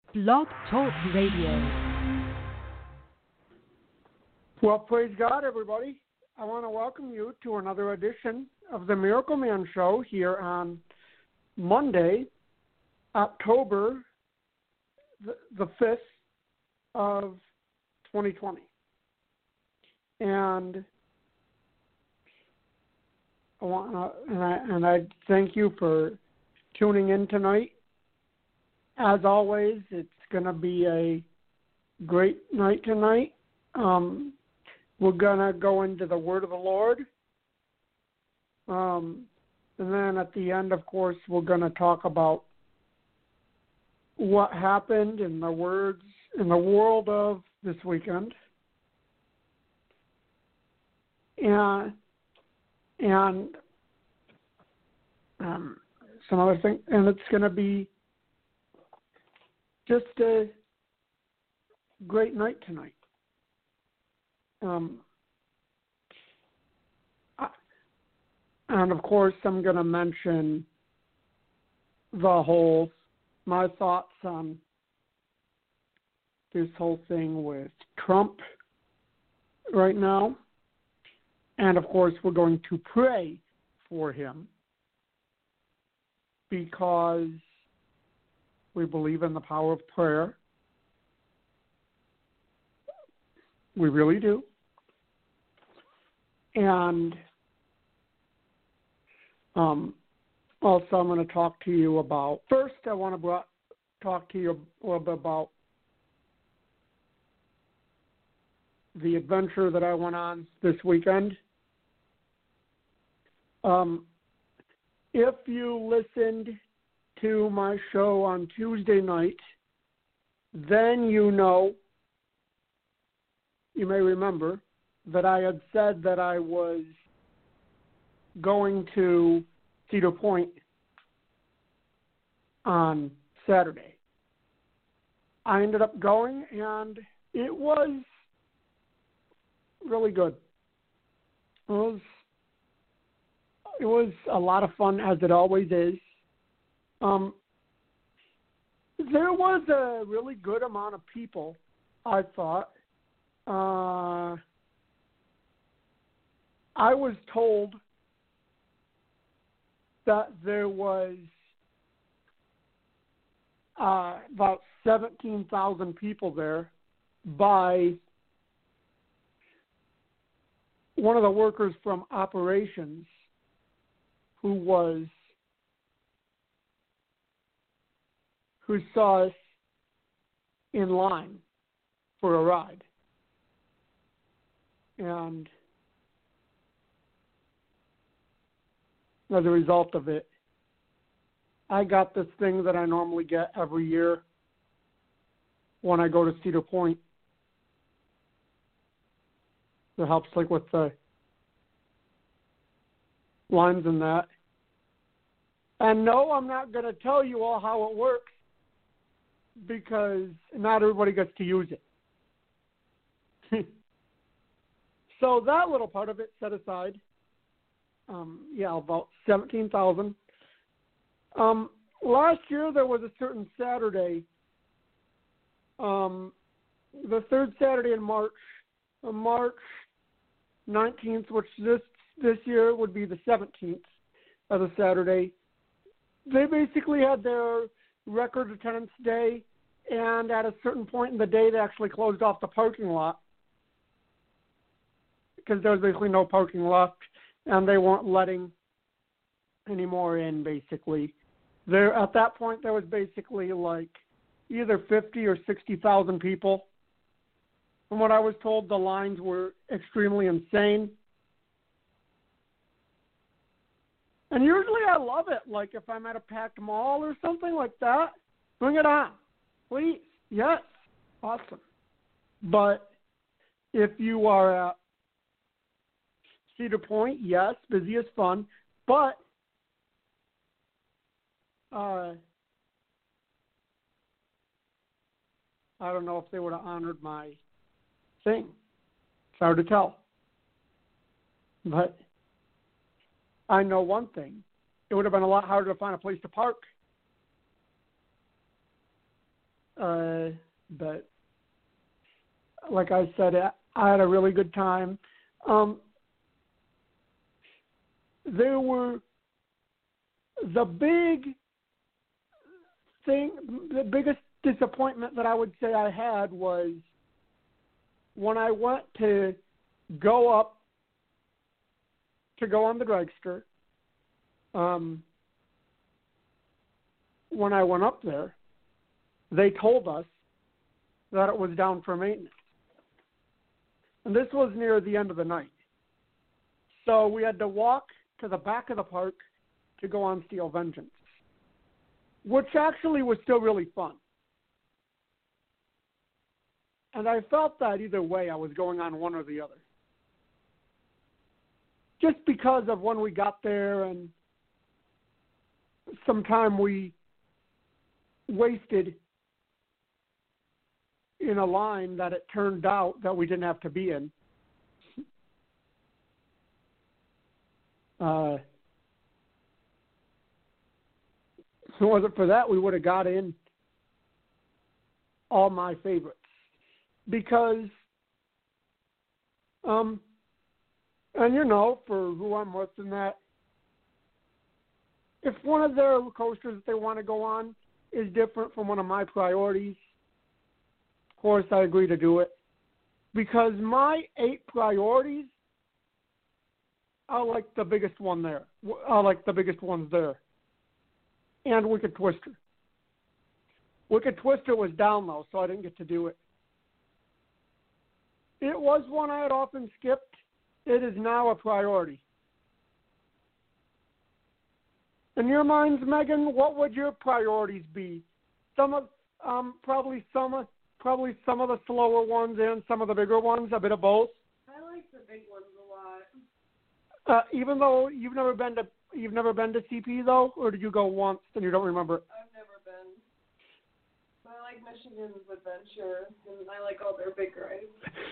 Blog Talk Radio. Well, praise God, everybody. I want to welcome you to another edition of the Miracle Man Show here on Monday, October the 5th of 2020. And I thank you for tuning in tonight. As always, it's going to be a great night tonight. We're going to go into the Word of the Lord. And then at the end, of course, we're going to talk about what happened in the world of this weekend. And some other things. And it's going to be just a great night tonight. And of course, I'm going to mention my thoughts on this whole thing with Trump right now. And of course, we're going to pray for him because we believe in the power of prayer. We really do. And also, I'm going to talk to you about, first, I want to talk to you a little bit about the adventure that I went on this weekend. If you listened to my show on Tuesday night, then you may remember that I had said that I was going to Cedar Point on Saturday. I ended up going, and it was really good. It was a lot of fun, as it always is. There was a really good amount of people, I thought. I was told that there was about 17,000 people there by one of the workers from operations who saw us in line for a ride. And as a result of it, I got this thing that I normally get every year when I go to Cedar Point. It helps with the lines and that. And no, I'm not going to tell you all how it works because not everybody gets to use it. So that little part of it set aside. About 17,000. Last year there was a certain Saturday, the third Saturday in March, March 19th, which this year would be the 17th of the Saturday. They basically had their record attendance day, and at a certain point in the day, they actually closed off the parking lot because there was basically no parking left, and they weren't letting any more in, basically. At that point, there was basically either 50 or 60,000 people. From what I was told, the lines were extremely insane. And usually I love it. If I'm at a packed mall or something like that, bring it on. Please. Yes. Awesome. But if you are at Cedar Point, yes, busy is fun. But I don't know if they would have honored my thing. It's hard to tell. But I know one thing. It would have been a lot harder to find a place to park. But like I said, I had a really good time. There were the biggest disappointment that I would say I had was when I went to go on the dragster. When I went up there, they told us that it was down for maintenance. And this was near the end of the night. So we had to walk to the back of the park to go on Steel Vengeance, which actually was still really fun. And I felt that either way I was going on one or the other. Just because of when we got there and some time we wasted in a line that it turned out that we didn't have to be in. If it wasn't for that, we would have got in all my favorites. Because, and you know, for who I'm with in that, if one of their coasters that they want to go on is different from one of my priorities, of course I agree to do it. Because my 8 priorities are like the biggest one there. Are like the biggest ones there. And Wicked Twister. Wicked Twister was down though, so I didn't get to do it. It was one I had often skipped. It is now a priority. In your minds, Megan, what would your priorities be? Some of probably some of the slower ones and some of the bigger ones, a bit of both. I like the big ones a lot. Even though you've never been to CP though, or did you go once and you don't remember? I've never been. But I like Michigan's Adventure, and I like all their big rides.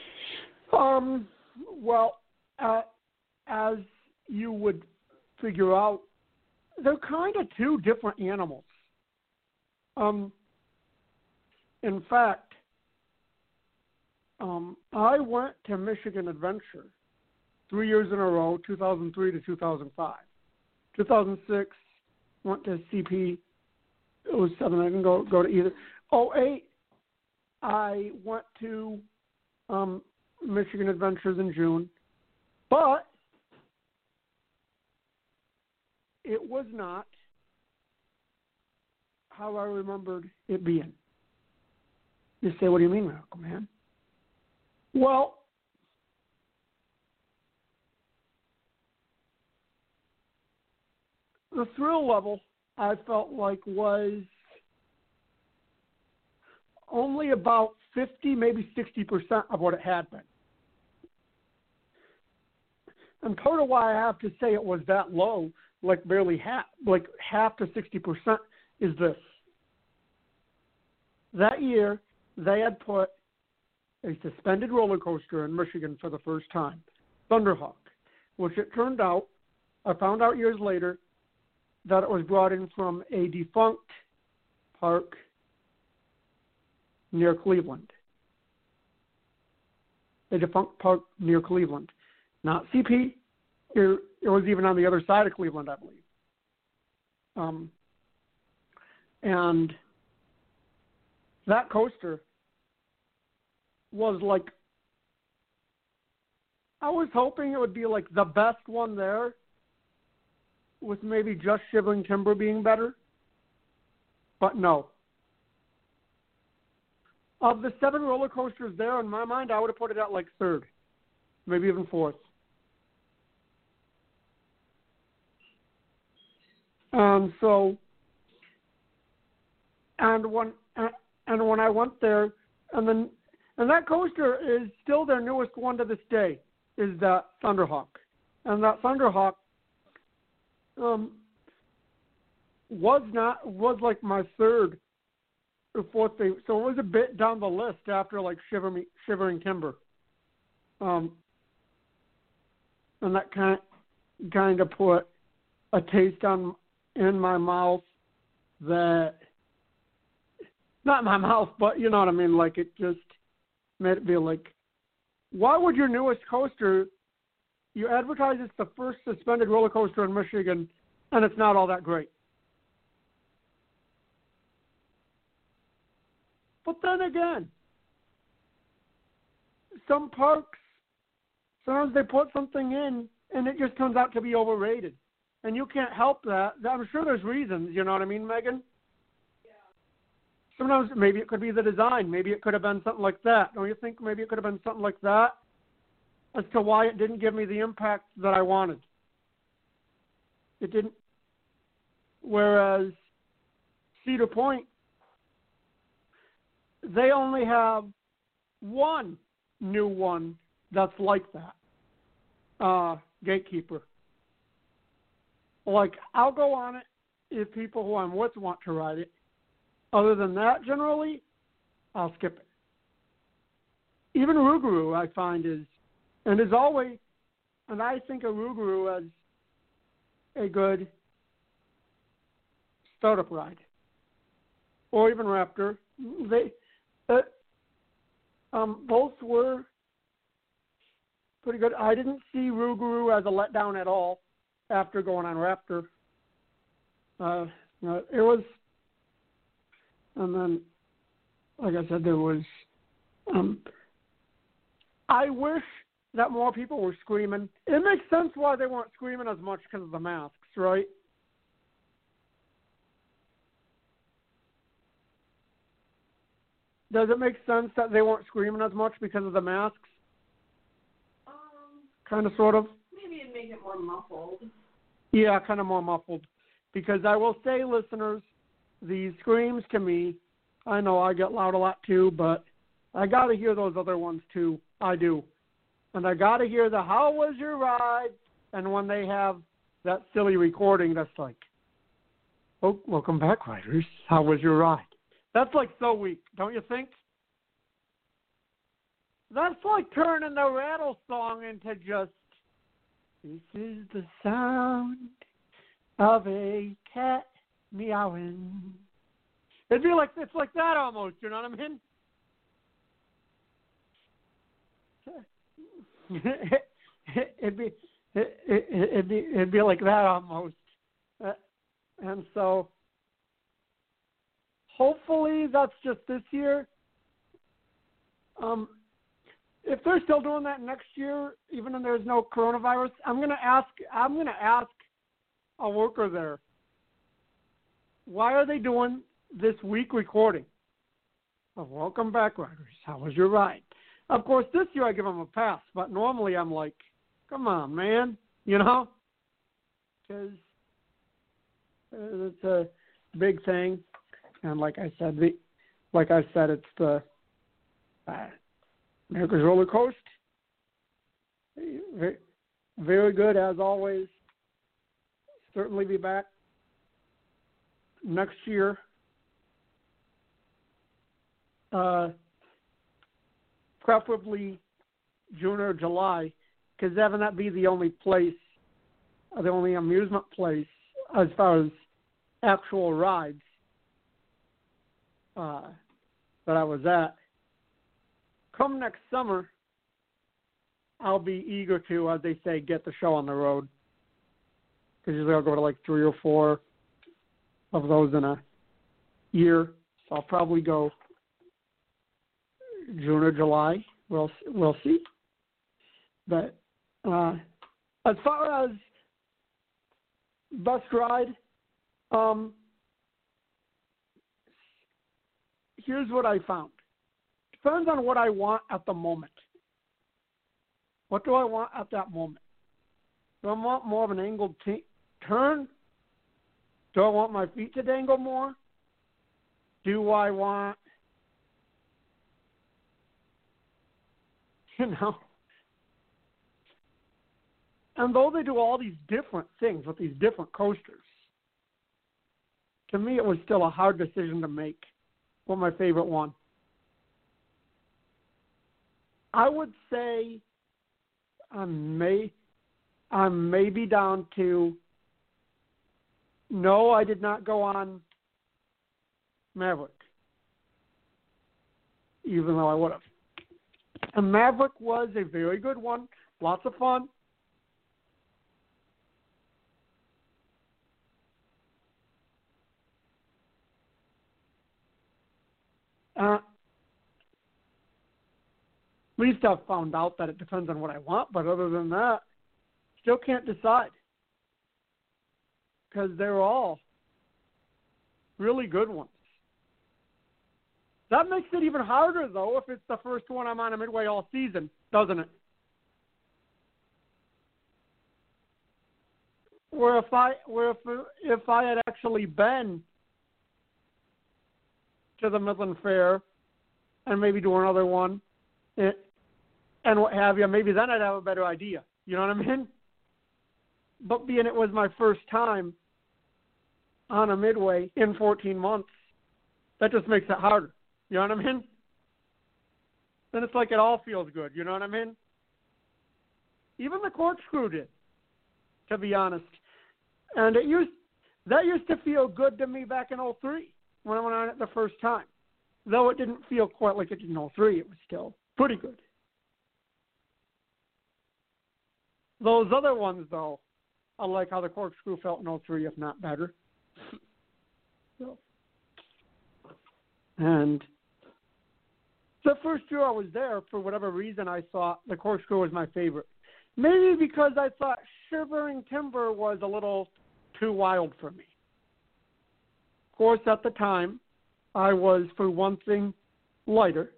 Well, as you would figure out, they're kind of two different animals. In fact, I went to Michigan Adventure 3 years in a row, 2003 to 2005. 2006, went to CP. It was 7. I didn't go to either. 2008, I went to Michigan Adventures in June, but it was not how I remembered it being. You say, what do you mean, Malcolm, man? Well, the thrill level, I felt like, was only about 50, maybe 60% of what it had been. And part of why I have to say it was that low, like barely half to 60%, is this. That year, they had put a suspended roller coaster in Michigan for the first time, Thunderhawk, which it turned out, I found out years later, that it was brought in from a defunct park near Cleveland. A defunct park near Cleveland. Not CP. It was even on the other side of Cleveland, I believe. And that coaster was like, I was hoping it would be like the best one there, with maybe just Shivering Timber being better. But no. Of the 7 roller coasters there, in my mind, I would have put it at like 3rd, maybe even 4th. And when I went there, and that coaster is still their newest one to this day, is that Thunderhawk. And that Thunderhawk was like my 3rd or 4th favorite. So it was a bit down the list after like Shivering Timber. And that kind of put a taste in my mouth that not in my mouth, but you know what I mean. Like it just made it feel like, why would your newest coaster? You advertise it's the first suspended roller coaster in Michigan, and it's not all that great. But then again, some parks, sometimes they put something in, and it just turns out to be overrated. And you can't help that. I'm sure there's reasons, you know what I mean, Megan? Yeah. Sometimes maybe it could be the design. Maybe it could have been something like that. Don't you think maybe it could have been something like that as to why it didn't give me the impact that I wanted? It didn't. Whereas Cedar Point, they only have one new one that's like that. Gatekeeper. Like, I'll go on it if people who I'm with want to ride it. Other than that, generally, I'll skip it. Even Rougarou, I find, is always, and I think of Rougarou as a good startup ride. Or even Raptor. They both were pretty good. I didn't see Rougarou as a letdown at all after going on Raptor. It was, and then, like I said, there was, I wish that more people were screaming. It makes sense why they weren't screaming as much because of the masks, right? Does it make sense that they weren't screaming as much because of the masks? Kind of, sort of. Maybe it'd make it more muffled. Yeah, kind of more muffled. Because I will say, listeners, these screams to me, I know I get loud a lot too, but I got to hear those other ones too. I do. And I got to hear the "How was your ride?" And when they have that silly recording that's like, "Oh, welcome back, riders. How was your ride?" That's like so weak, don't you think? That's like turning the Rattle song into just, "This is the sound of a cat meowing." It'd be like, it's like that almost, you know what I mean? It'd be like that almost. And so hopefully that's just this year. If they're still doing that next year, even if there's no coronavirus, I'm gonna ask a worker there, why are they doing this week recording? Well, welcome back, riders. How was your ride? Of course, this year I give them a pass, but normally I'm like, come on, man, you know, because it's a big thing, and like I said, it's the America's Roller Coaster. Very, very good as always. Certainly be back next year. Preferably June or July, because having that be the only place, the only amusement place as far as actual rides that I was at. Come next summer, I'll be eager to, as they say, get the show on the road. Because usually I'll go to like 3 or 4 of those in a year. So I'll probably go June or July. We'll see. But as far as best ride, here's what I found. Depends on what I want at the moment. What do I want at that moment? Do I want more of an angled turn? Do I want my feet to dangle more? Do I want, you know? And though they do all these different things with these different coasters, to me it was still a hard decision to make what my favorite one. I would say I'm maybe down to, no, I did not go on Maverick. even though I would have. And Maverick was a very good one. Lots of fun. At least I've found out that it depends on what I want, but other than that, still can't decide. Because they're all really good ones. That makes it even harder, though, if it's the first one I'm on a Midway all season, doesn't it? Where if I had actually been to the Midland Fair and maybe do another one and what have you, maybe then I'd have a better idea. You know what I mean? But being it was my first time on a Midway in 14 months, that just makes it harder. You know what I mean? Then it's like it all feels good. You know what I mean? Even the corkscrew did, to be honest. And that used to feel good to me back in 03 when I went on it the first time. Though it didn't feel quite like it did in 03, it was still pretty good. Those other ones, though, I like how the corkscrew felt in 03, if not better. So. And the first year I was there, for whatever reason, I thought the corkscrew was my favorite. Maybe because I thought Shivering Timber was a little too wild for me. Of course, at the time, I was, for one thing, lighter.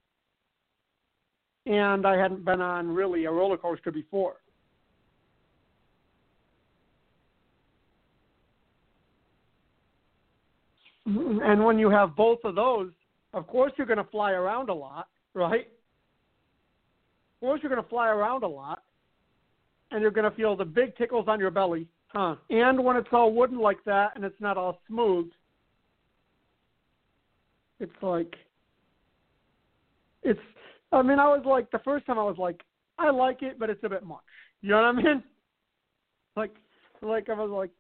And I hadn't been on really a roller coaster before. And when you have both of those, of course you're going to fly around a lot, right? Of course you're going to fly around a lot, and you're going to feel the big tickles on your belly, huh? And when it's all wooden like that and it's not all smooth, it's like, I was like, the first time I was like, I like it, but it's a bit much. You know what I mean? Like I was like,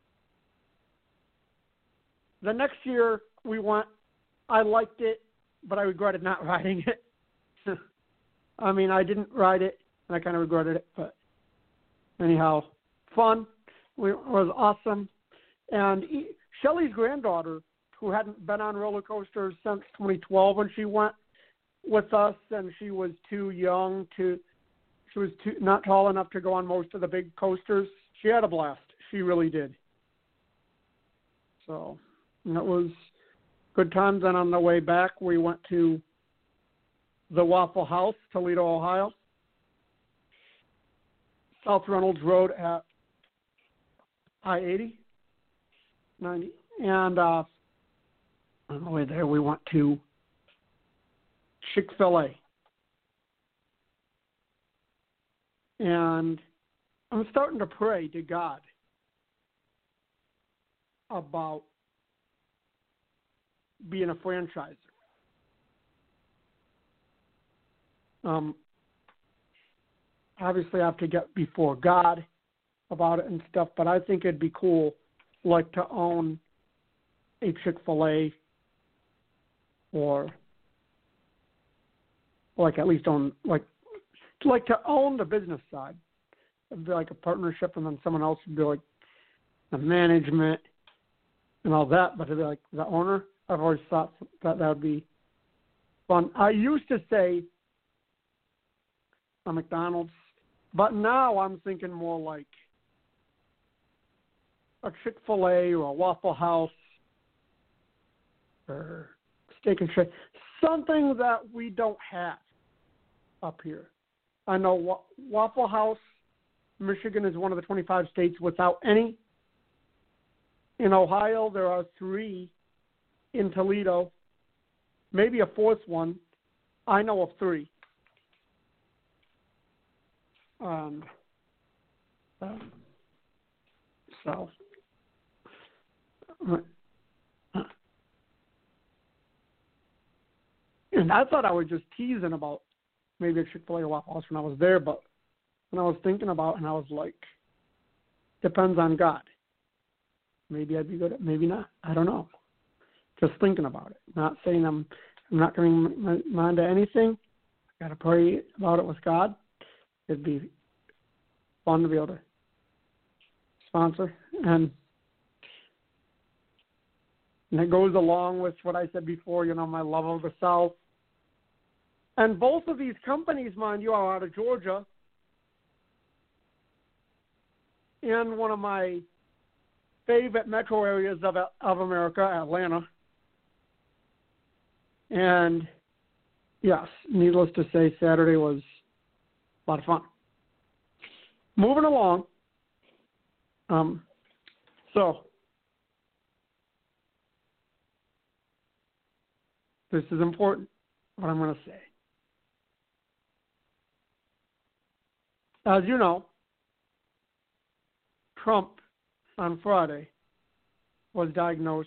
the next year we went, I liked it, but I regretted not riding it. I didn't ride it, and I kind of regretted it. But anyhow, fun. It was awesome. And Shelly's granddaughter, who hadn't been on roller coasters since 2012 when she went with us, and she was too young not tall enough to go on most of the big coasters. She had a blast. She really did. So it was good times. And on the way back, we went to the Waffle House, Toledo, Ohio. South Reynolds Road at I-80, 90. And on the way there, we went to Chick-fil-A. And I'm starting to pray to God about being a franchiser. Obviously, I have to get before God about it and stuff, but I think it'd be cool, like, to own a Chick-fil-A or, like, at least own, like to own the business side. It'd be like a partnership, and then someone else would be like the management and all that, but it'd be like the owner. I've always thought that would be fun. I used to say a McDonald's, but now I'm thinking more like a Chick-fil-A or a Waffle House or Steak and Shake, something that we don't have up here. I know Waffle House, Michigan is one of the 25 states without any. In Ohio, there are 3. In Toledo, maybe a 4th one. I know of 3. So, and I thought I was just teasing about maybe a Chick-fil-A or Waffle House when I was there, but when I was thinking about it, and I was like, depends on God. Maybe I'd be good at it, maybe not. I don't know. Just thinking about it. Not saying I'm I'm not going my mind to anything. I got to pray about it with God. It'd be fun to be able to sponsor. And it goes along with what I said before, my love of the South. And both of these companies, mind you, are out of Georgia. In one of my favorite metro areas of America, Atlanta. And yes, needless to say, Saturday was a lot of fun. Moving along. So this is important, what I'm going to say. As you know, Trump on Friday was diagnosed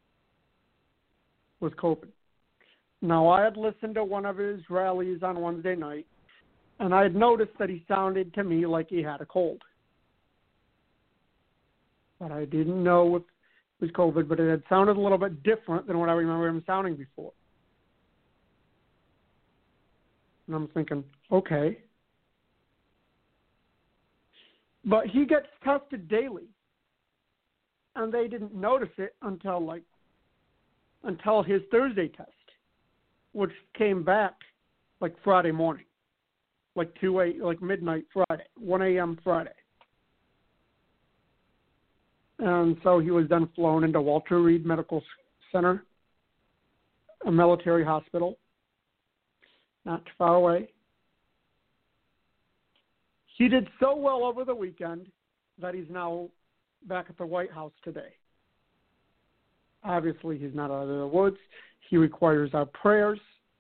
with COVID. Now, I had listened to one of his rallies on Wednesday night, and I had noticed that he sounded to me like he had a cold. But I didn't know it was COVID, but it had sounded a little bit different than what I remember him sounding before. And I'm thinking, okay. But he gets tested daily, and they didn't notice it until his Thursday test, which came back like Friday morning, like midnight Friday, 1 a.m. Friday. And so he was then flown into Walter Reed Medical Center, a military hospital, not too far away. He did so well over the weekend that he's now back at the White House today. Obviously, he's not out of the woods. He requires our prayers.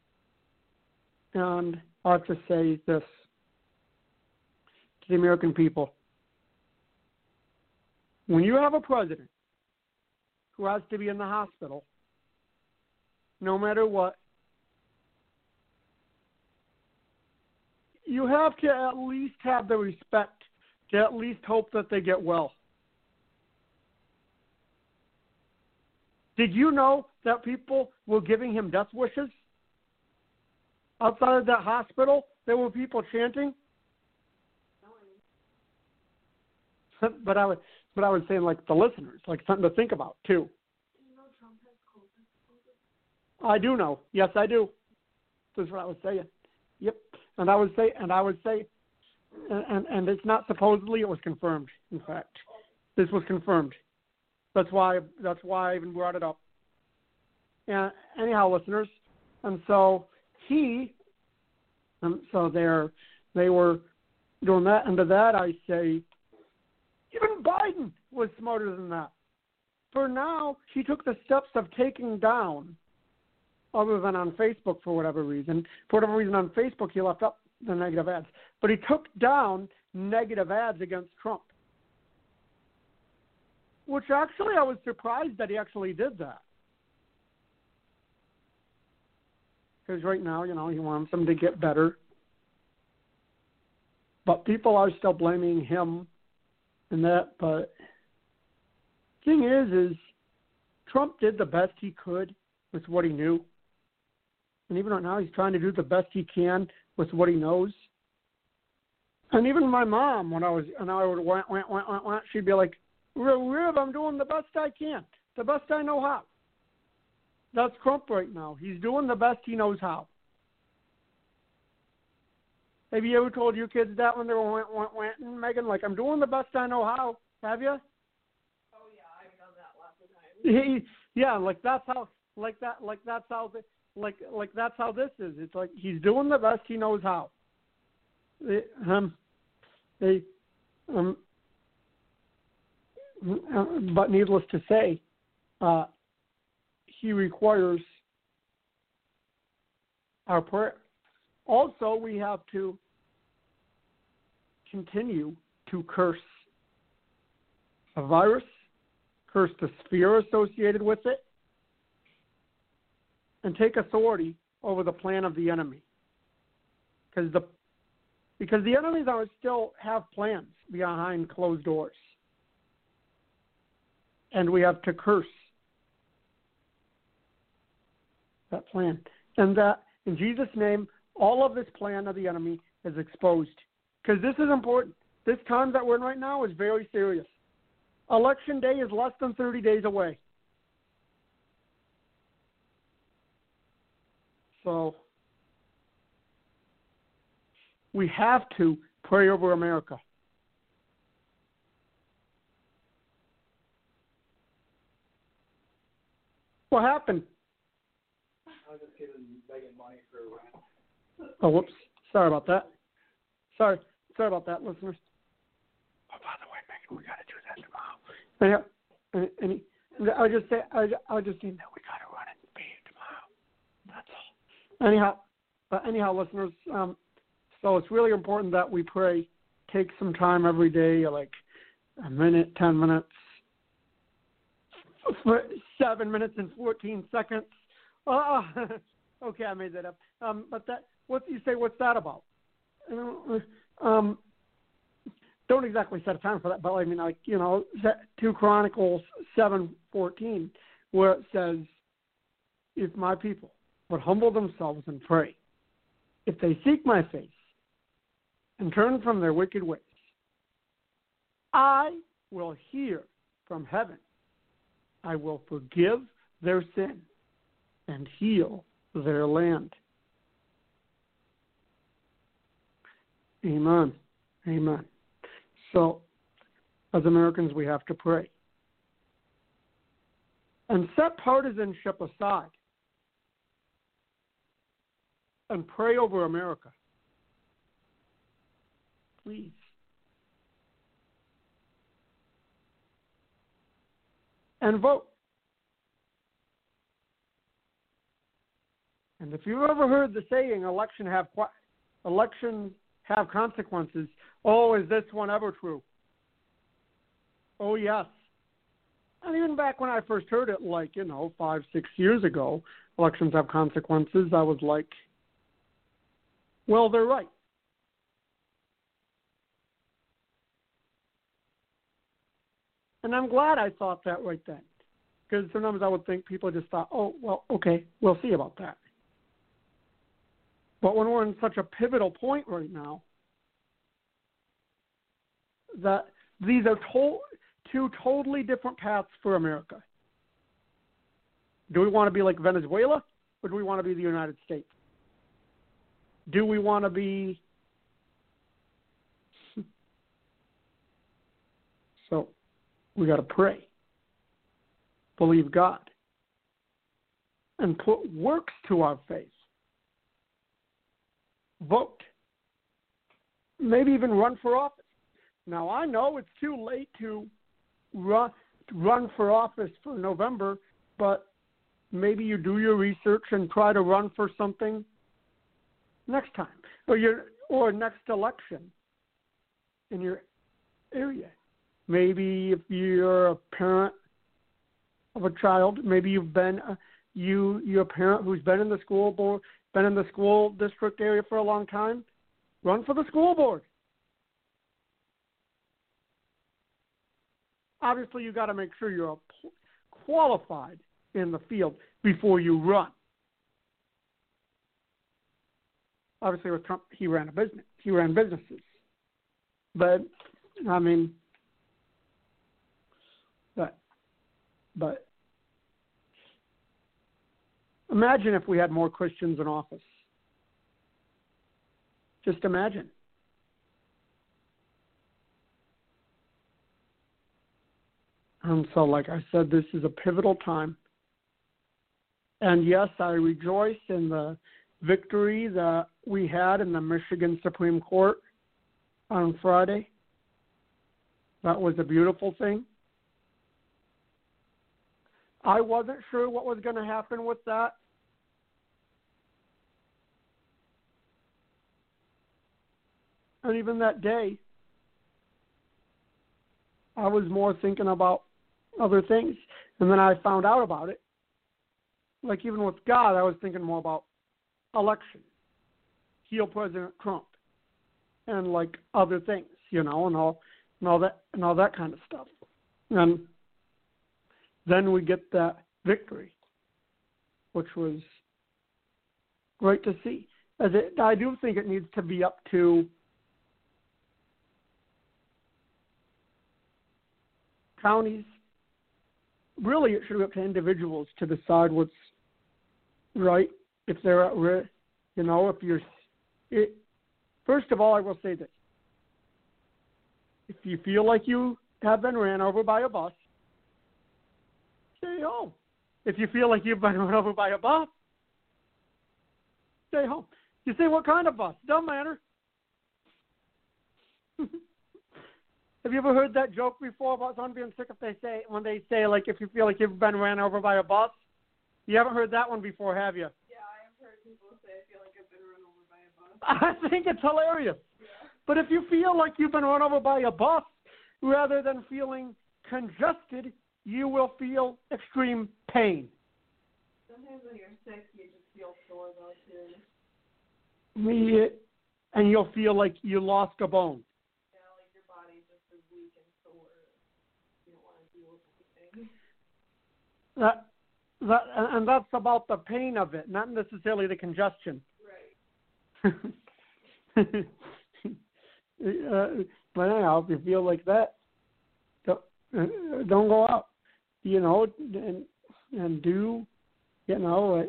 And I have to say this to the American people. When you have a president who has to be in the hospital, no matter what, you have to at least have the respect to at least hope that they get well. Did you know that people were giving him death wishes? Outside of that hospital, there were people chanting. But I was saying, like, the listeners, like something to think about too. You know Trump has COVID? I do know. Yes, I do. That's what I was saying. Yep. And I would say, and it's not supposedly, it was confirmed. In fact, this was confirmed. That's why I even brought it up. And anyhow, listeners, and so they were doing that. And to that, I say, even Biden was smarter than that. For now, he took the steps of taking down, other than on Facebook for whatever reason. For whatever reason on Facebook, he left up the negative ads. But he took down negative ads against Trump. Which actually, I was surprised that he actually did that. Because right now, he wants him to get better. But people are still blaming him and that. But the thing is Trump did the best he could with what he knew. And even right now, he's trying to do the best he can with what he knows. And even my mom, when I would went, she'd be like, Riv, I'm doing the best I can, the best I know how. That's Trump right now. He's doing the best he knows how. Have you ever told your kids that when they went, Megan? Like, I'm doing the best I know how. Have you? Oh yeah, I've done that lots of times. That's how this is. It's like he's doing the best he knows how. But needless to say, he requires our prayer. Also, we have to continue to curse a virus, curse the fear associated with it, and take authority over the plan of the enemy. Because the enemies are still have plans behind closed doors. And we have to curse that plan. And that, in Jesus' name, all of this plan of the enemy is exposed. Because this is important. This time that we're in right now is very serious. Election day is less than 30 days away. So we have to pray over America. What happened? I was just giving Megan money for a rent. Oh, whoops. Sorry about that. Sorry about that, listeners. Oh, by the way, Megan, we got to do that tomorrow. I just need that we got to run and pay it tomorrow. That's all. Anyhow, listeners. So it's really important that we pray. Take some time every day, like a minute, 10 minutes, 7 minutes and 14 seconds. Okay, I made that up. But that, what's that about? Don't exactly set a time for that, but I mean, 2 Chronicles 7:14, where it says, "If my people would humble themselves and pray, if they seek my face and turn from their wicked ways, I will hear from heaven. I will forgive their sin and heal their land." Amen. Amen. So, as Americans, we have to pray. And set partisanship aside and pray over America. Please. And vote. And if you've ever heard the saying, elections have consequences, oh, is this one ever true? Oh, yes. And even back when I first heard it, 5, 6 years ago, elections have consequences, I was like, well, they're right. And I'm glad I thought that right then. Because sometimes I would think people just thought, oh, well, okay, we'll see about that. But when we're in such a pivotal point right now, that these are two totally different paths for America. Do we want to be like Venezuela, or do we want to be the United States? Do we want to be... So, we got to pray, believe God, and put works to our faith. Vote. Maybe even run for office. Now, I know it's too late to run for office for November, but maybe you do your research and try to run for something next time, or next election in your area. Maybe if you're a parent of a child, maybe you've been you're a parent who's been in the school board, been in the school district area for a long time. Run for the school board. Obviously, you got to make sure you're qualified in the field before you run. Obviously, with Trump, he ran a business. He ran businesses. But I mean, but imagine if we had more Christians in office. Just imagine. And so, like I said, this is a pivotal time. And yes, I rejoice in the victory that we had in the Michigan Supreme Court on Friday. That was a beautiful thing. I wasn't sure what was going to happen with that. And even that day, I was more thinking about other things. And then I found out about it. Like even with God, I was thinking more about election, heal President Trump, and like other things, and all that kind of stuff. And then we get that victory, which was great to see. I do think it needs to be up to counties. Really, it should be up to individuals to decide what's right. If they're at risk, if you're. First of all, I will say this. If you feel like you have been ran over by a bus, stay home. If you feel like you've been run over by a bus, stay home. You say, what kind of bus? Don't matter. Have you ever heard that joke before about someone being sick when they say, like, if you feel like you've been ran over by a bus? You haven't heard that one before, have you? Yeah, I have heard people say, I feel like I've been run over by a bus. I think it's hilarious. Yeah. But if you feel like you've been run over by a bus, rather than feeling congested, you will feel extreme pain. Sometimes when you're sick, you just feel sore, though, too. And you'll feel like you lost a bone. Yeah, like your body just is weak and sore. You don't want to deal with anything. And that's about the pain of it, not necessarily the congestion. Right. But anyhow, if you feel like that, don't go out, and do, what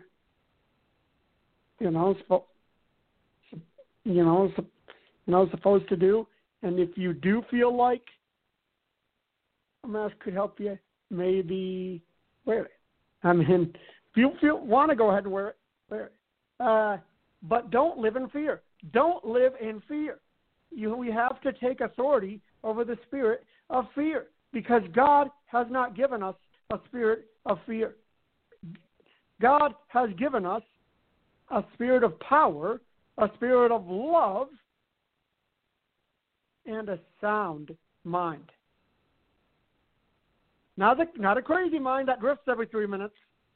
you're, supposed to do. And if you do feel like a mask could help you, maybe wear it. I mean, if you want to go ahead and wear it, wear it. But don't live in fear. Don't live in fear. We have to take authority over the spirit of fear, because God has not given us a spirit of fear. God has given us a spirit of power, a spirit of love, and a sound mind. Not a crazy mind that drifts every 3 minutes.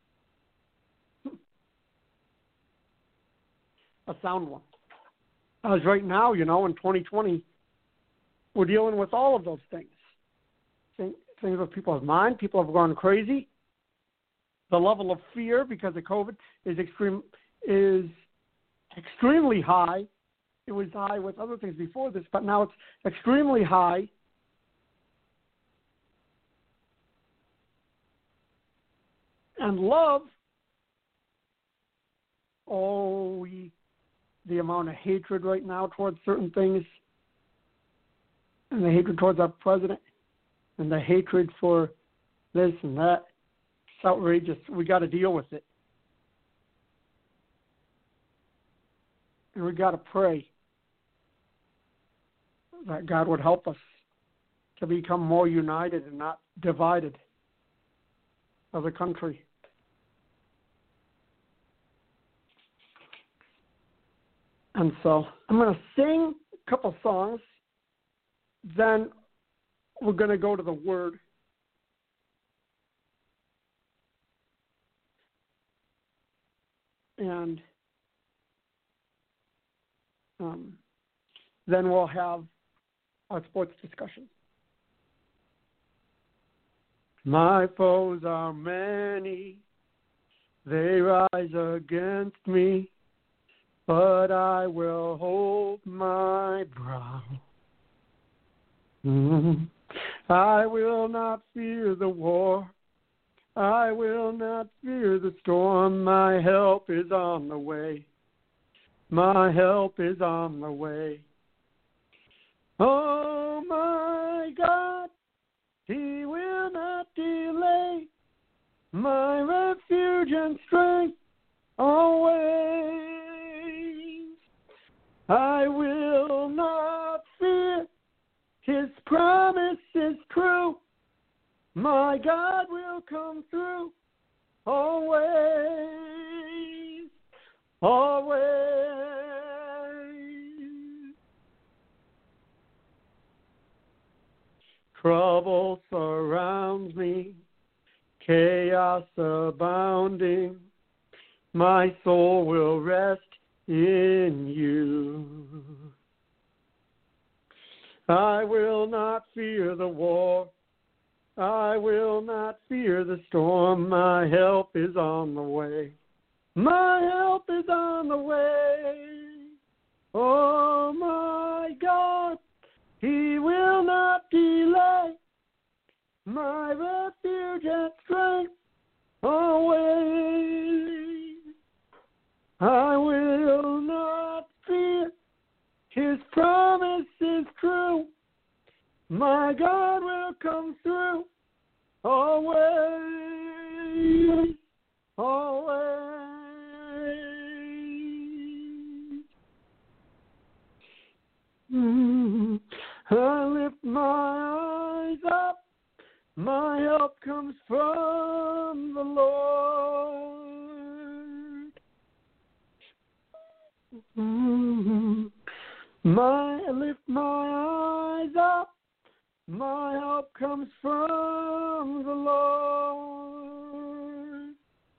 A sound one. As right now, in 2020, we're dealing with all of those things. Things with people's mind. People have gone crazy. The level of fear because of COVID is extremely high. It was high with other things before this, but now it's extremely high. And love, the amount of hatred right now towards certain things, and the hatred towards our president, and the hatred for this and that, it's outrageous. We got to deal with it. And we got to pray that God would help us to become more united and not divided as a country. And so I'm going to sing a couple songs. Then we're going to go to the Word. And then we'll have our sports discussion. My foes are many, they rise against me, but I will hold my brow. I will not fear the war. I will not fear the storm. My help is on the way. My help is on the way. Oh, my God, He will not delay. My refuge and strength always. I will not fear. His promise is true. My God will come through. Always. Always. Trouble surrounds me, chaos abounding. My soul will rest in you. I will not fear the war. I will not fear the storm. My help is on the way. My help is on the way. Oh my God, He will not delay. My refuge and strength always. I will not fear. His promise is true. My God will come through. Always, always. I lift my eyes up. My help comes from the Lord. I lift my eyes up. My help comes from the Lord.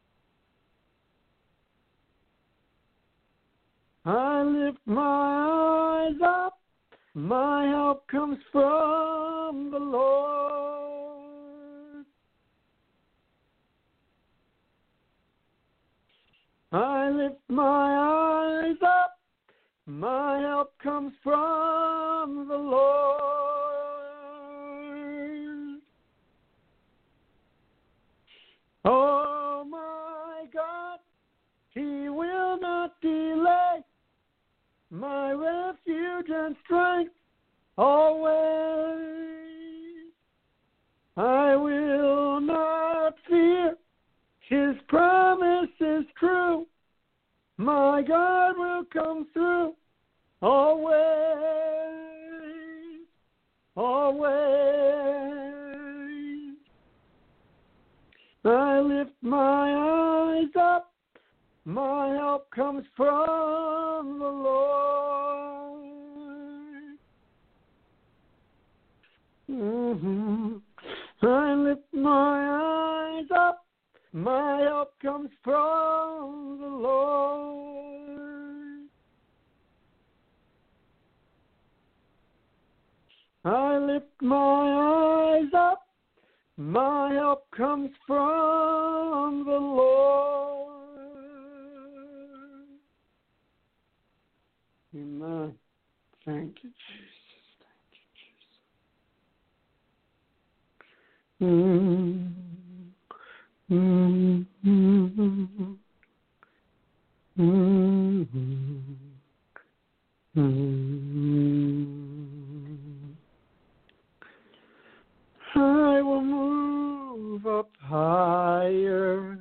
I lift my eyes up. My help comes from the Lord. I lift my eyes up. My help comes from the Lord. Oh my God, He will not delay. My refuge and strength always. I will not fear. His promise is true. My God will come through. Always, always. I lift my eyes up. My help comes from the Lord. I lift my eyes up. My help comes from the Lord. I lift my eyes up. My help comes from the Lord. Amen. Thank you, Jesus. Thank you. I will move up higher.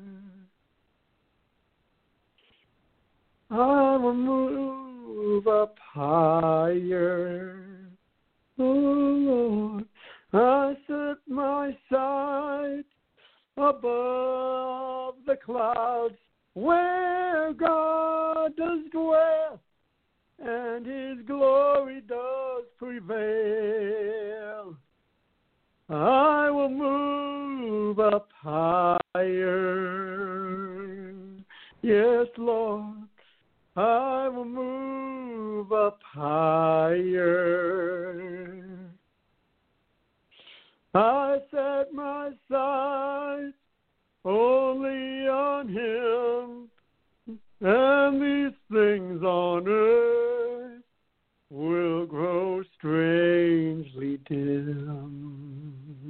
I will move up higher. Oh Lord, I set my sight above the clouds where God does dwell and His glory does prevail. I will move up higher. Yes, Lord, I will move up higher. I set my sights only on Him, and these things on earth will grow strangely dim.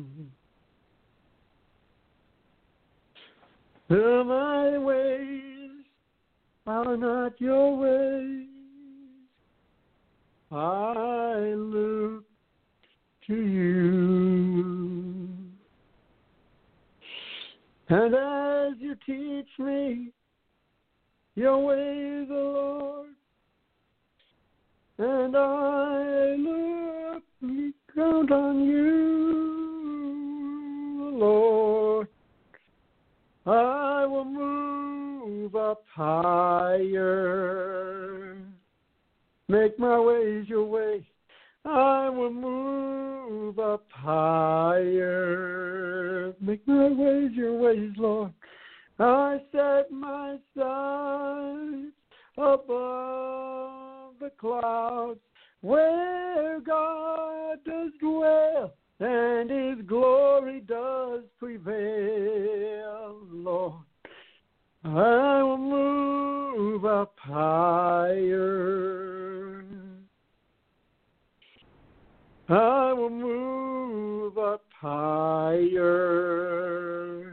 My ways are not your ways. I look to you. And as you teach me your ways, O Lord, and I look, count on you, Lord, I will move up higher. Make my ways your way. I will move up higher. Make my ways your ways, Lord. I set my sights above the clouds where God does dwell and His glory does prevail, Lord. I will move up higher. I will move up higher.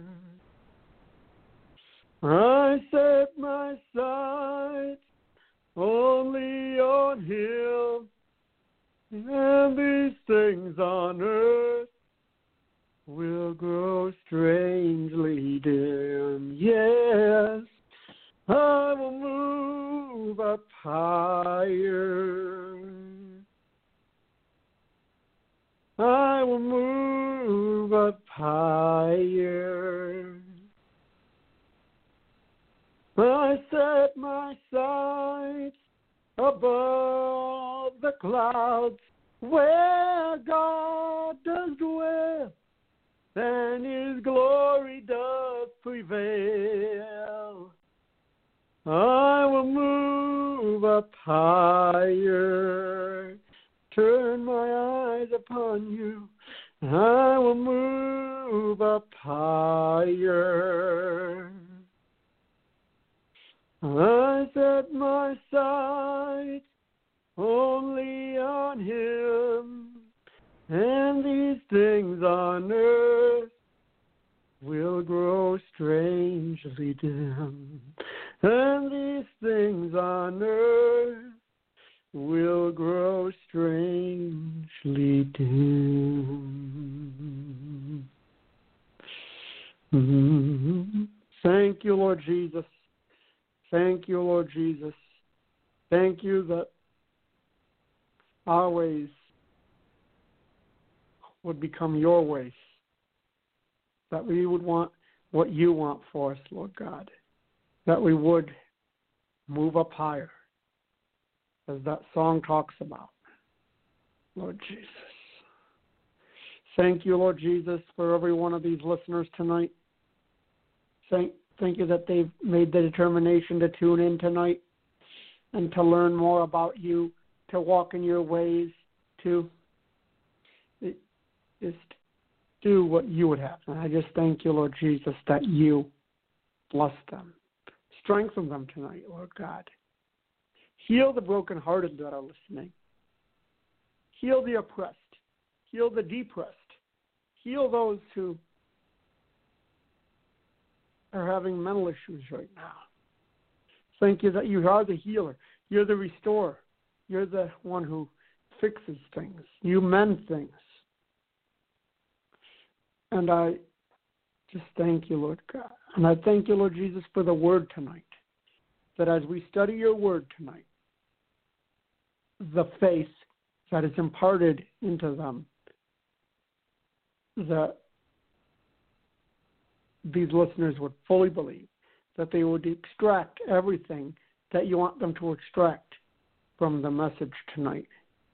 I set my sights only on Him, and these things on earth will grow strangely dim. Yes, I will move up higher. I will move up higher. I set my sights above the clouds where God does dwell, and His glory doth prevail. I will move up higher, turn my eyes upon you. I will move up higher. I set my sights only on Him, and these things on earth will grow strangely dim. And these things on earth will grow strangely dim. Thank you, Lord Jesus. Thank you, Lord Jesus. Thank you that our ways would become your ways, that we would want what you want for us, Lord God, that we would move up higher, as that song talks about, Lord Jesus. Thank you, Lord Jesus, for every one of these listeners tonight. Thank you that they've made the determination to tune in tonight and to learn more about you, to walk in your ways, to just do what you would have. And I just thank you, Lord Jesus, that you bless them. Strengthen them tonight, Lord God. Heal the brokenhearted that are listening. Heal the oppressed. Heal the depressed. Heal those who are having mental issues right now. Thank you that you are the healer. You're the restorer. You're the one who fixes things. You mend things. And I just thank you, Lord God. And I thank you, Lord Jesus, for the word tonight. That as we study your word tonight, the faith that is imparted into them, that these listeners would fully believe, that they would extract everything that you want them to extract from the message tonight.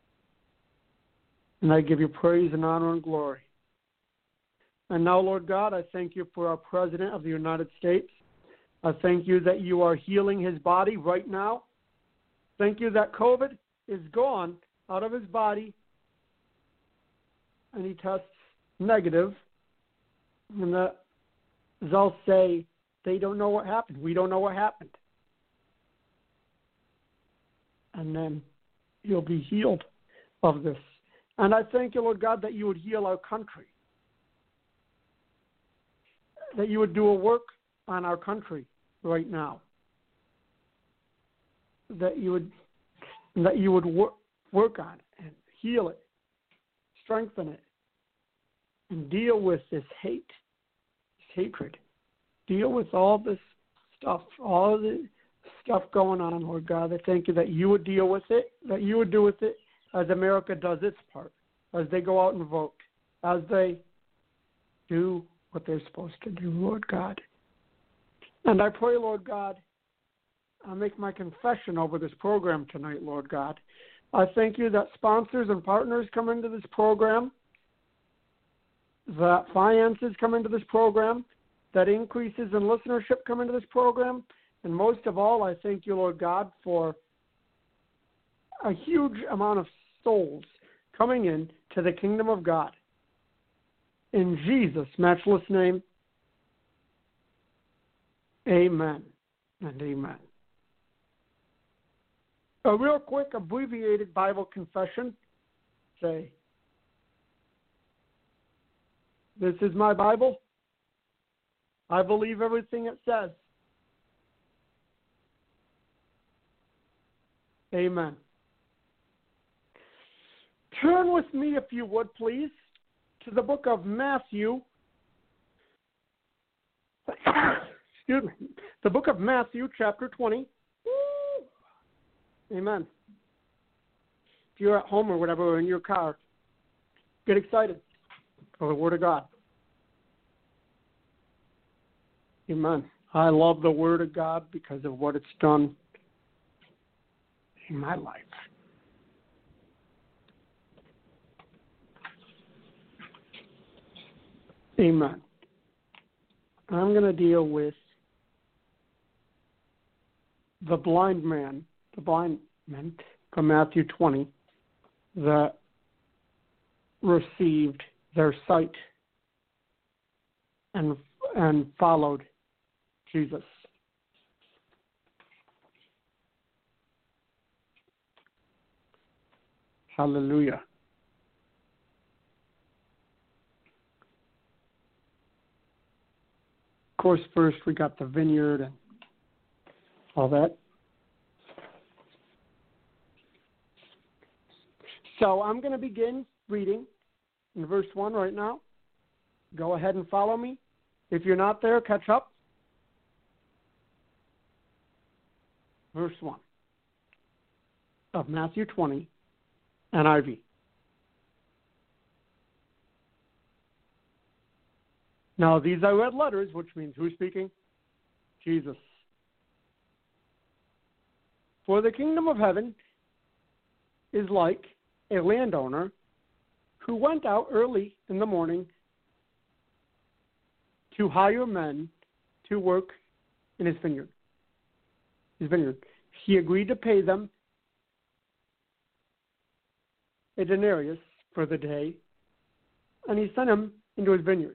And I give you praise and honor and glory. And now, Lord God, I thank you for our President of the United States. I thank you that you are healing his body right now. Thank you that COVID is gone out of his body and he tests negative. And that they'll say they don't know what happened. We don't know what happened. And then he'll be healed of this. And I thank you, Lord God, that you would heal our country. That you would do a work on our country right now. That you would work on it and heal it, strengthen it, and deal with this hate, this hatred. Deal with all this stuff, all the stuff going on, Lord God. I thank you that you would deal with it, that you would do with it as America does its part, as they go out and vote, as they do what they're supposed to do, Lord God. And I pray, Lord God, I make my confession over this program tonight, Lord God. I thank you that sponsors and partners come into this program, that finances come into this program, that increases in listenership come into this program, and most of all, I thank you, Lord God, for a huge amount of souls coming in to the kingdom of God. In Jesus' matchless name, Amen and amen. A real quick abbreviated Bible confession. Say, this is my Bible. I believe everything it says. Amen. Turn with me, if you would, please, to the book of Matthew. Excuse me. The book of Matthew, chapter 20. Amen. If you're at home or whatever, or in your car, get excited for the Word of God. Amen. I love the Word of God because of what it's done in my life. Amen. I'm going to deal with the blind man from Matthew 20 that received their sight and followed Jesus. Hallelujah. Of course, first we got the vineyard and all that. So I'm going to begin reading in verse 1 right now. Go ahead and follow me. If you're not there, catch up. Verse 1 of Matthew 20, NIV. Now, these are red letters, which means who's speaking? Jesus. For the kingdom of heaven is like a landowner who went out early in the morning to hire men to work in his vineyard. He agreed to pay them a denarius for the day, and he sent them into his vineyards.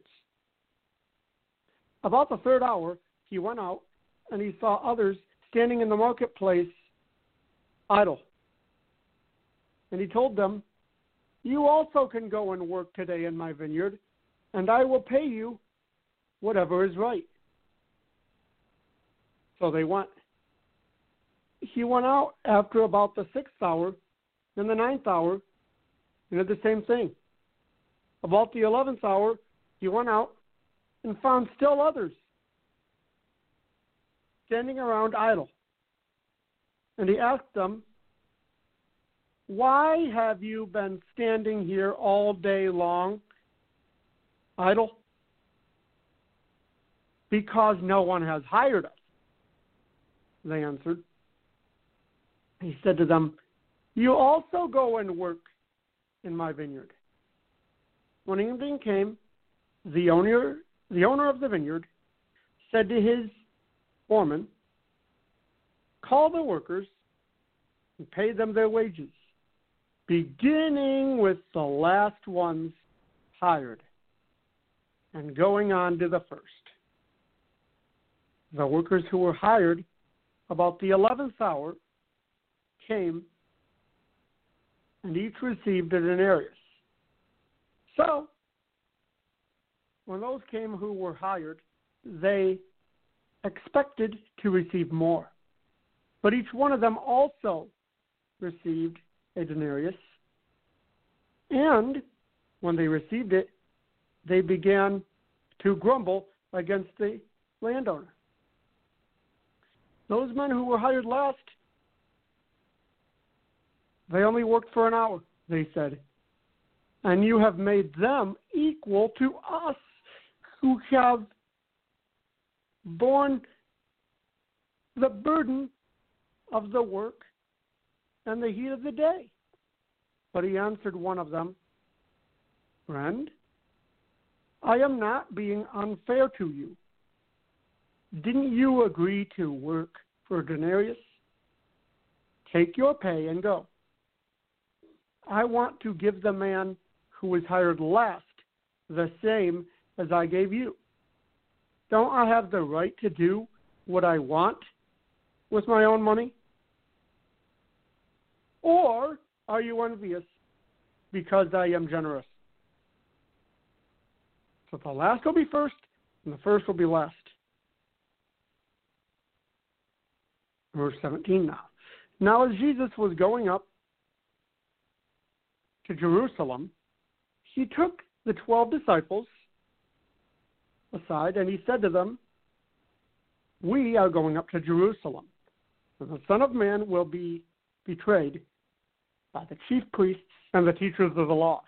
About the third hour, he went out, and he saw others standing in the marketplace idle. And he told them, "You also can go and work today in my vineyard, and I will pay you whatever is right." So they went. He went out after about the 6th hour and the 9th hour, and did the same thing. About the 11th hour, he went out and found still others standing around idle. And he asked them, "Why have you been standing here all day long, idle?" "Because no one has hired us," they answered. He said to them, "You also go and work in my vineyard." When evening came, the owner of the vineyard said to his foreman, "Call the workers and pay them their wages, beginning with the last ones hired and going on to the first." The workers who were hired about the 11th hour came, and each received a denarius. So, when those came who were hired, they expected to receive more. But each one of them also received a denarius. And when they received it, they began to grumble against the landowner. Those men who were hired last, they only worked for an hour, they said. And you have made them equal to us who have borne the burden of the work and the heat of the day. But he answered one of them, "Friend, I am not being unfair to you. Didn't you agree to work for a denarius? Take your pay and go. I want to give the man who was hired last the same as I gave you. Don't I have the right to do what I want with my own money? Or are you envious because I am generous? So the last will be first, and the first will be last. Verse 17 now. Now as Jesus was going up to Jerusalem, he took the 12 disciples aside, and he said to them, we are going up to Jerusalem, and the Son of Man will be betrayed by the chief priests and the teachers of the law.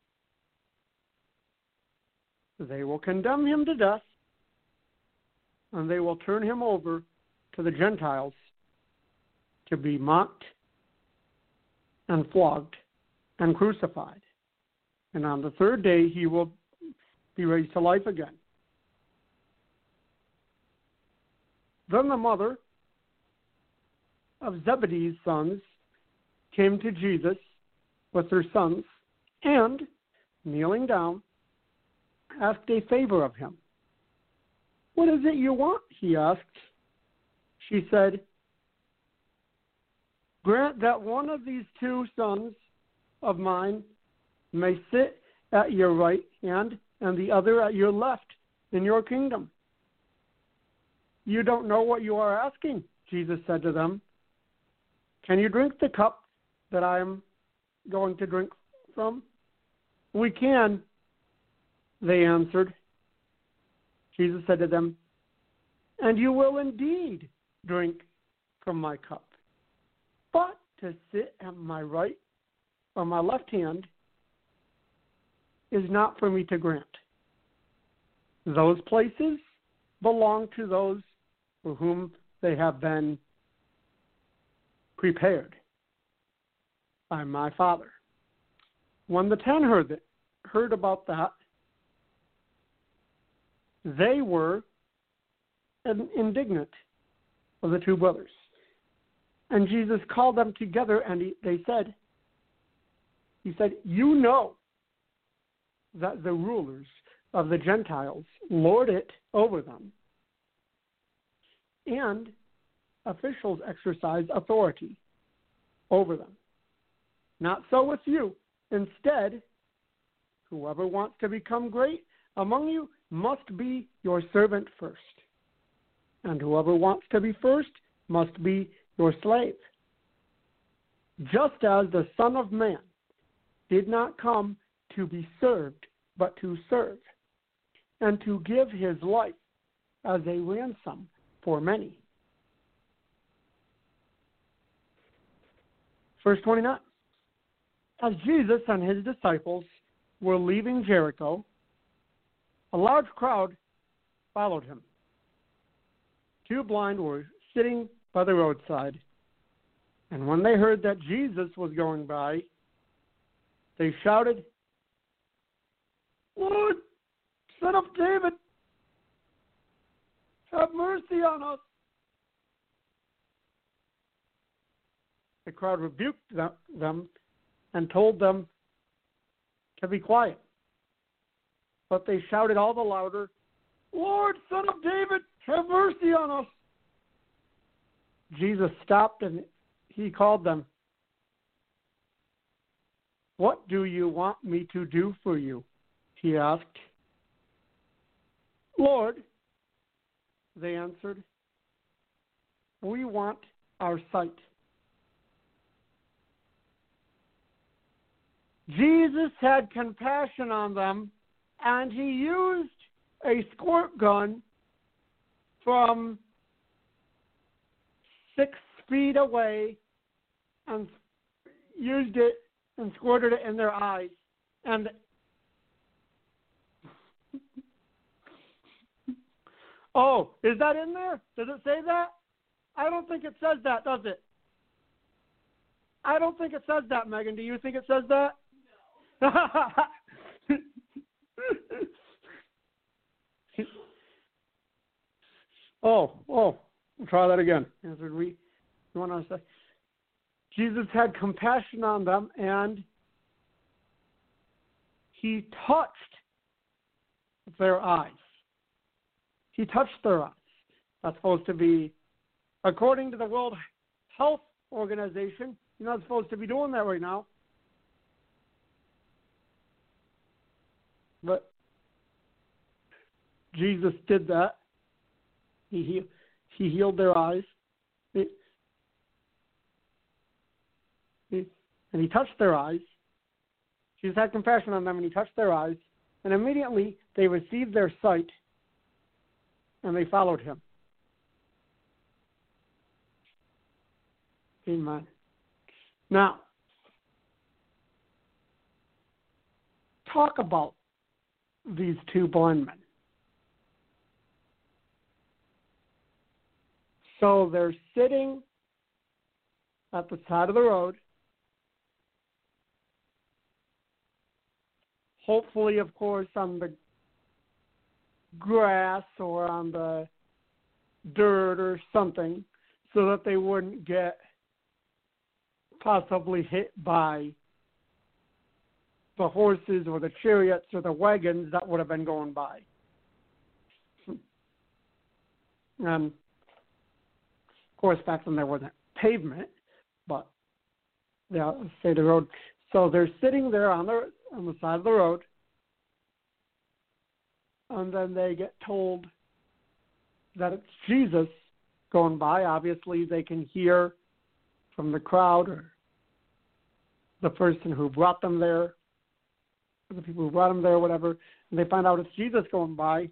They will condemn him to death, and they will turn him over to the Gentiles to be mocked and flogged and crucified. And on the third day he will be raised to life again. Then the mother of Zebedee's sons came to Jesus with her sons and, kneeling down, asked a favor of him. What is it you want? He asked. She said, grant that one of these two sons of mine may sit at your right hand and the other at your left in your kingdom. You don't know what you are asking, Jesus said to them. Can you drink the cup that I am going to drink from? We can, they answered. Jesus said to them, and you will indeed drink from my cup. But to sit at my right or my left hand is not for me to grant. Those places belong to those for whom they have been prepared by my Father. When the 10 heard about that, they were indignant of the two brothers. And Jesus called them together, and he said, you know that the rulers of the Gentiles lord it over them, and officials exercise authority over them. Not so with you. Instead, whoever wants to become great among you must be your servant first. And whoever wants to be first must be your slave. Just as the Son of Man did not come to be served, but to serve, and to give his life as a ransom for many. Verse 29. As Jesus and his disciples were leaving Jericho, a large crowd followed him. Two blind were sitting by the roadside, and when they heard that Jesus was going by, they shouted, Lord, Son of David, have mercy on us. The crowd rebuked them and told them to be quiet. But they shouted all the louder, Lord, Son of David, have mercy on us. Jesus stopped and he called them. What do you want me to do for you? He asked. Lord, they answered, we want our sight. Jesus had compassion on them, and he used a squirt gun from 6 feet away and used it and squirted it in their eyes. And oh, is that in there? Does it say that? I don't think it says that, does it? I don't think it says that, Megan. Do you think it says that? No. We'll try that again. We want to say, Jesus had compassion on them, and he touched their eyes. He touched their eyes. That's supposed to be, according to the World Health Organization, you're not supposed to be doing that right now. But Jesus did that. He healed their eyes. And he touched their eyes. Jesus had compassion on them, and he touched their eyes. And immediately they received their sight, and they followed him. Amen. Now, talk about these two blind men. So they're sitting at the side of the road. Hopefully, of course, on the grass or on the dirt or something, so that they wouldn't get possibly hit by the horses or the chariots or the wagons that would have been going by. Of course, back then there wasn't pavement, but yeah, say the road. So they're sitting there on the side of the road, and then they get told that it's Jesus going by. Obviously, they can hear from the crowd or the person who brought them there, the people who brought them there, whatever, and they find out it's Jesus going by.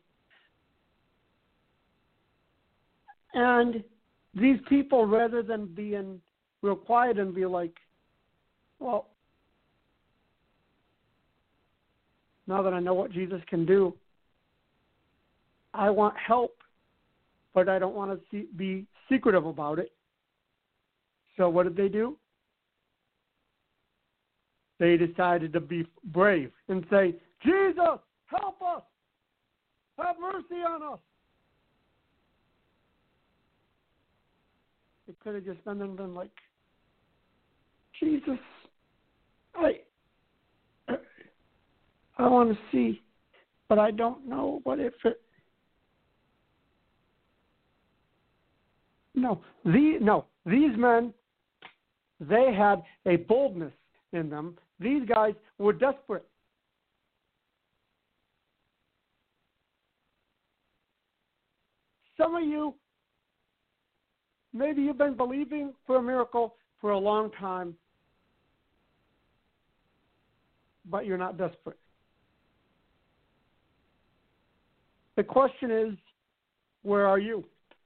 And these people, rather than being real quiet and be like, well, now that I know what Jesus can do, I want help, but I don't want to be secretive about it. So what did they do? They decided to be brave and say, Jesus, help us! Have mercy on us! It could have just been like, Jesus, I want to see, but I don't know what if it... These men, they had a boldness in them. These guys were desperate. Some of you, maybe you've been believing for a miracle for a long time, but you're not desperate. The question is, where are you?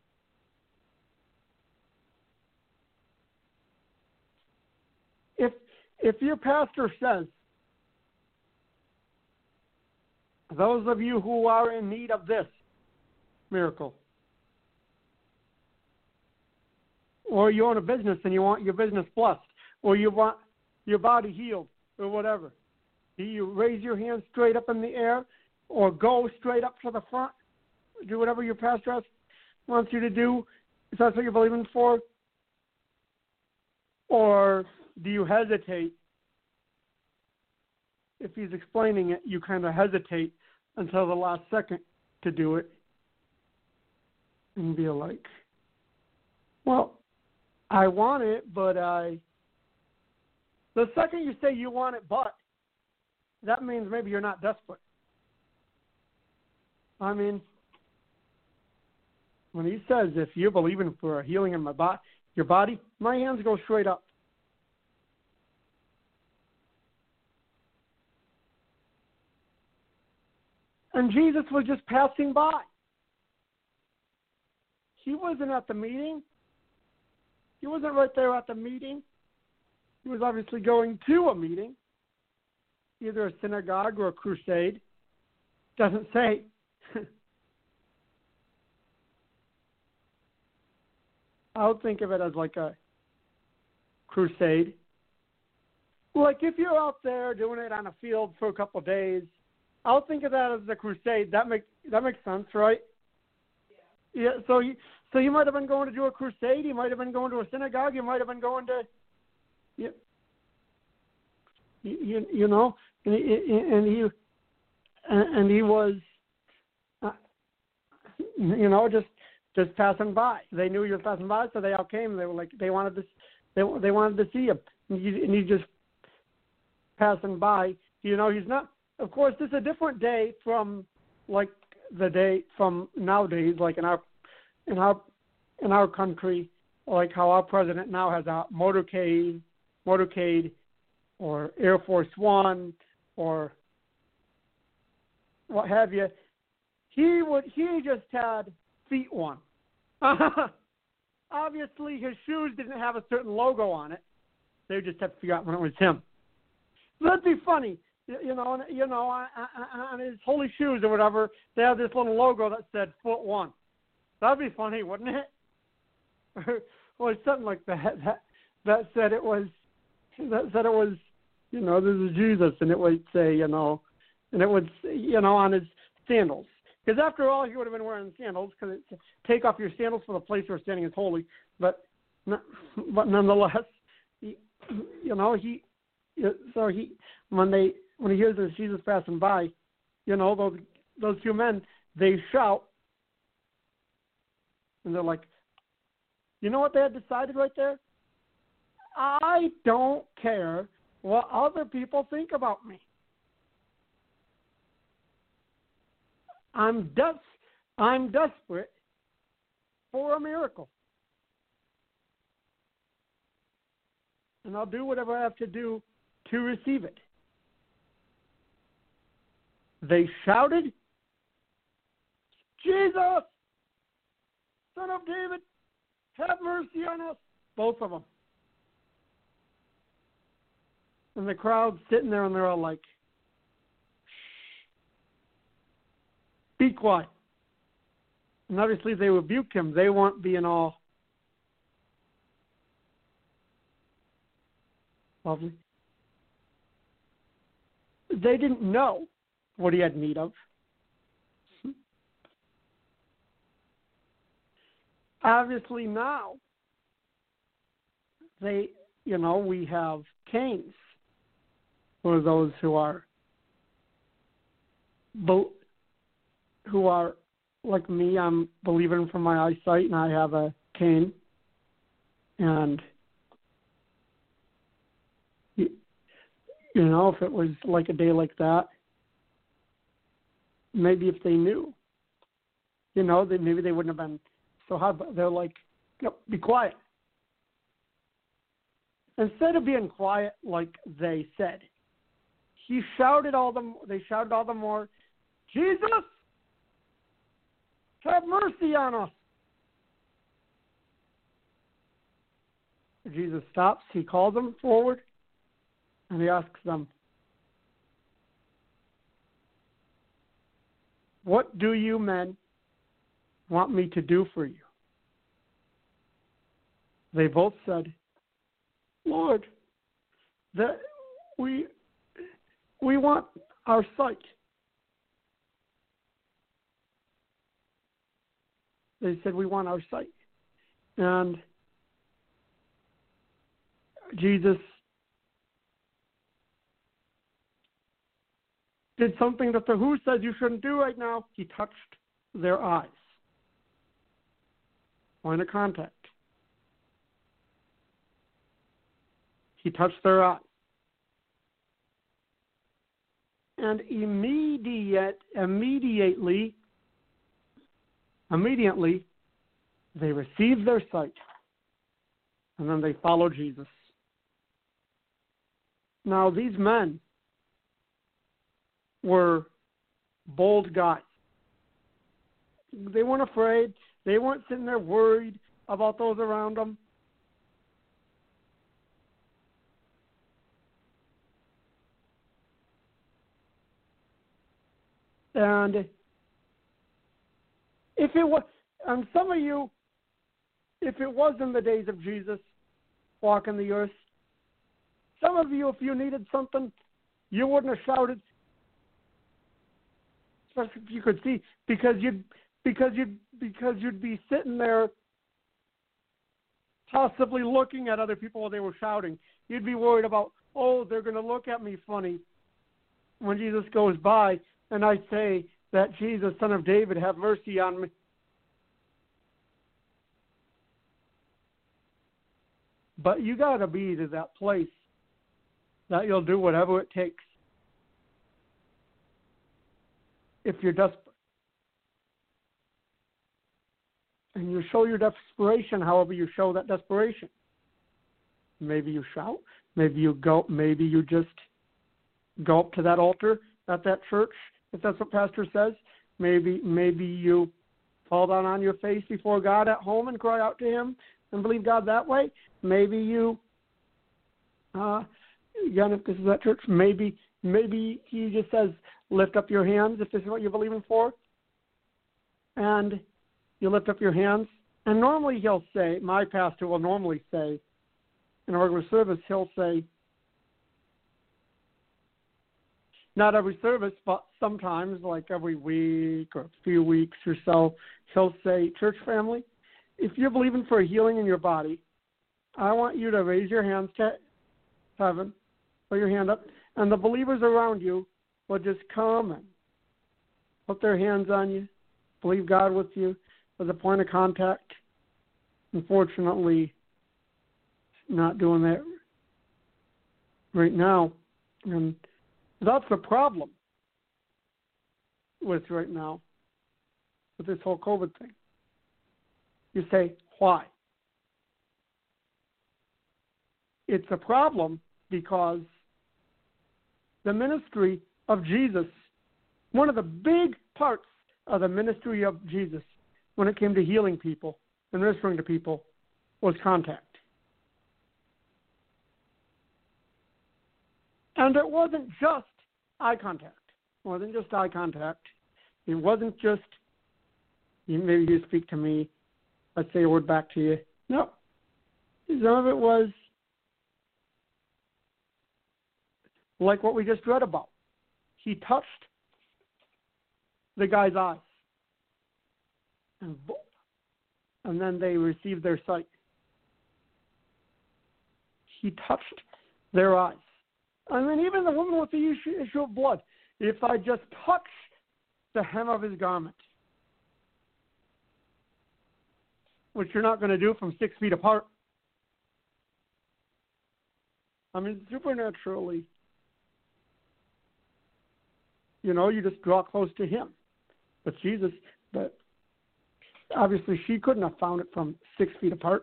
If your pastor says, those of you who are in need of this miracle, or you own a business and you want your business blessed, or you want your body healed, or whatever, do you raise your hand straight up in the air, or go straight up to the front, do whatever your pastor wants you to do, if that's what you're believing for? Or do you hesitate? If he's explaining it, you kind of hesitate until the last second to do it and be like, well, I want it, but the second you say you want it, but, that means maybe you're not desperate. I mean, when he says, if you're believing for a healing in your body, my hands go straight up. And Jesus was just passing by. He wasn't at the meeting. He wasn't right there at the meeting. He was obviously going to a meeting, either a synagogue or a crusade. Doesn't say. I would think of it as like a crusade. Like if you're out there doing it on a field for a couple of days, I'll think of that as a crusade. That makes sense, right? Yeah. So you might have been going to do a crusade. You might have been going to a synagogue. You might have been going to, you know, and he was, just just passing by. They knew he was passing by, so they all came. They were like, they wanted to see him. And he's just passing by. You know, he's not. Of course, this is a different day from like the day from nowadays, like in our country, like how our president now has a motorcade, or Air Force One, or what have you. He just had Feet One. Obviously, his shoes didn't have a certain logo on it. They just had to figure out when it was him. That'd be funny, on his holy shoes or whatever, they have this little logo that said Foot One. That'd be funny, wouldn't it? Or something like that. That said it was, this is Jesus, and it would say, on his sandals. Because after all, he would have been wearing sandals, because take off your sandals for the place you're standing is holy. But nonetheless, when he hears this Jesus passing by, those two men, they shout, and they're like, you know what they had decided right there? I don't care what other people think about me. I'm desperate for a miracle. And I'll do whatever I have to do to receive it. They shouted, Jesus, Son of David, have mercy on us. Both of them. And the crowd's sitting there and they're all like, be quiet. And obviously they rebuked him. They weren't being all lovely. They didn't know what he had need of. Obviously now, we have canes for those who are like me. I'm believing from my eyesight, and I have a cane. And if it was like a day like that, maybe if they knew, maybe they wouldn't have been so hard. But they're like, be quiet. Instead of being quiet, like they said, they shouted all the more, Jesus, have mercy on us. Jesus stops. He calls them forward, and he asks them, what do you men want me to do for you? They both said, Lord, that we want our sight. They said, we want our sight. And Jesus did something that the WHO said you shouldn't do right now. He touched their eyes. Point of contact. He touched their eyes. And immediately, they received their sight. And then they followed Jesus. Now, these men were bold guys. They weren't afraid. They weren't sitting there worried about those around them. And if it was, and some of you, if it was in the days of Jesus walking the earth, some of you, if you needed something, you wouldn't have shouted, especially if you could see, because you'd be sitting there possibly looking at other people while they were shouting. You'd be worried about, they're going to look at me funny when Jesus goes by and I say that Jesus, Son of David, have mercy on me. But you got to be to that place that you'll do whatever it takes if you're desperate. And you show your desperation however you show that desperation. Maybe you shout. Maybe you just go up to that altar at that church, if that's what pastor says. Maybe you fall down on your face before God at home and cry out to him and believe God that way. Maybe you, again, if this is at church, maybe he just says, lift up your hands if this is what you're believing for. And you lift up your hands. And normally he'll say, my pastor will normally say, in a regular service, he'll say, not every service, but sometimes, like every week or a few weeks or so, he'll say, church family, if you're believing for a healing in your body, I want you to raise your hands to heaven, put your hand up, and the believers around you will just come and put their hands on you, believe God with you as a point of contact. Unfortunately, not doing that right now. And that's the problem with right now, with this whole COVID thing. You say, why? It's a problem because the ministry of Jesus, one of the big parts of the ministry of Jesus when it came to healing people and ministering to people was contact. And it wasn't just eye contact. It wasn't just eye contact. It wasn't just, maybe you speak to me, let's say a word back to you. No. Some of it was like what we just read about. He touched the guy's eyes. And then they received their sight. He touched their eyes. I mean, even the woman with the issue of blood, if I just touch the hem of his garment, which you're not going to do from 6 feet apart. I mean, supernaturally, you just draw close to him. But Jesus, but obviously she couldn't have found it from 6 feet apart.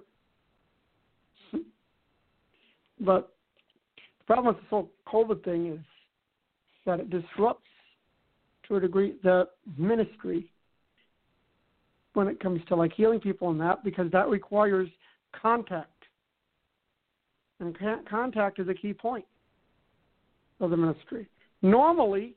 But the problem with this whole COVID thing is that it disrupts, to a degree, the ministry when it comes to like healing people and that, because that requires contact. And contact is a key point of the ministry. Normally,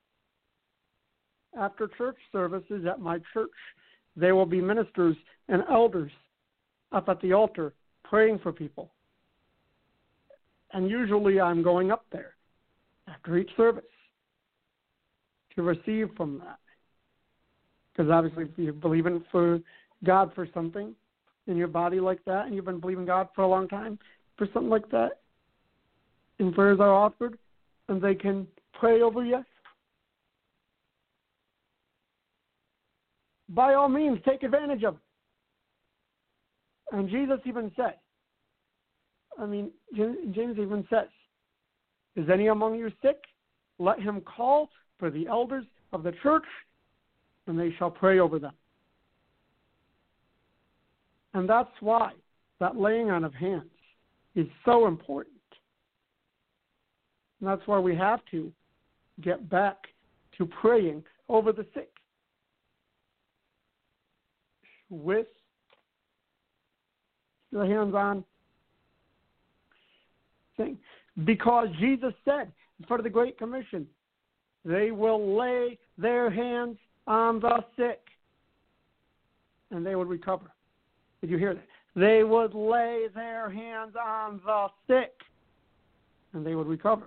after church services at my church, there will be ministers and elders up at the altar praying for people. And usually I'm going up there after each service to receive from that. Because obviously if you're believing for God for something in your body like that, and you've been believing God for a long time for something like that, and prayers are offered, and they can pray over you, by all means, take advantage of it. And Jesus even said, James even says, is any among you sick? Let him call for the elders of the church, and they shall pray over them. And that's why that laying on of hands is so important. And that's why we have to get back to praying over the sick with the hands-on thing. Because Jesus said, in front of the Great Commission, they will lay their hands on the sick, and they would recover. Did you hear that? They would lay their hands on the sick, and they would recover.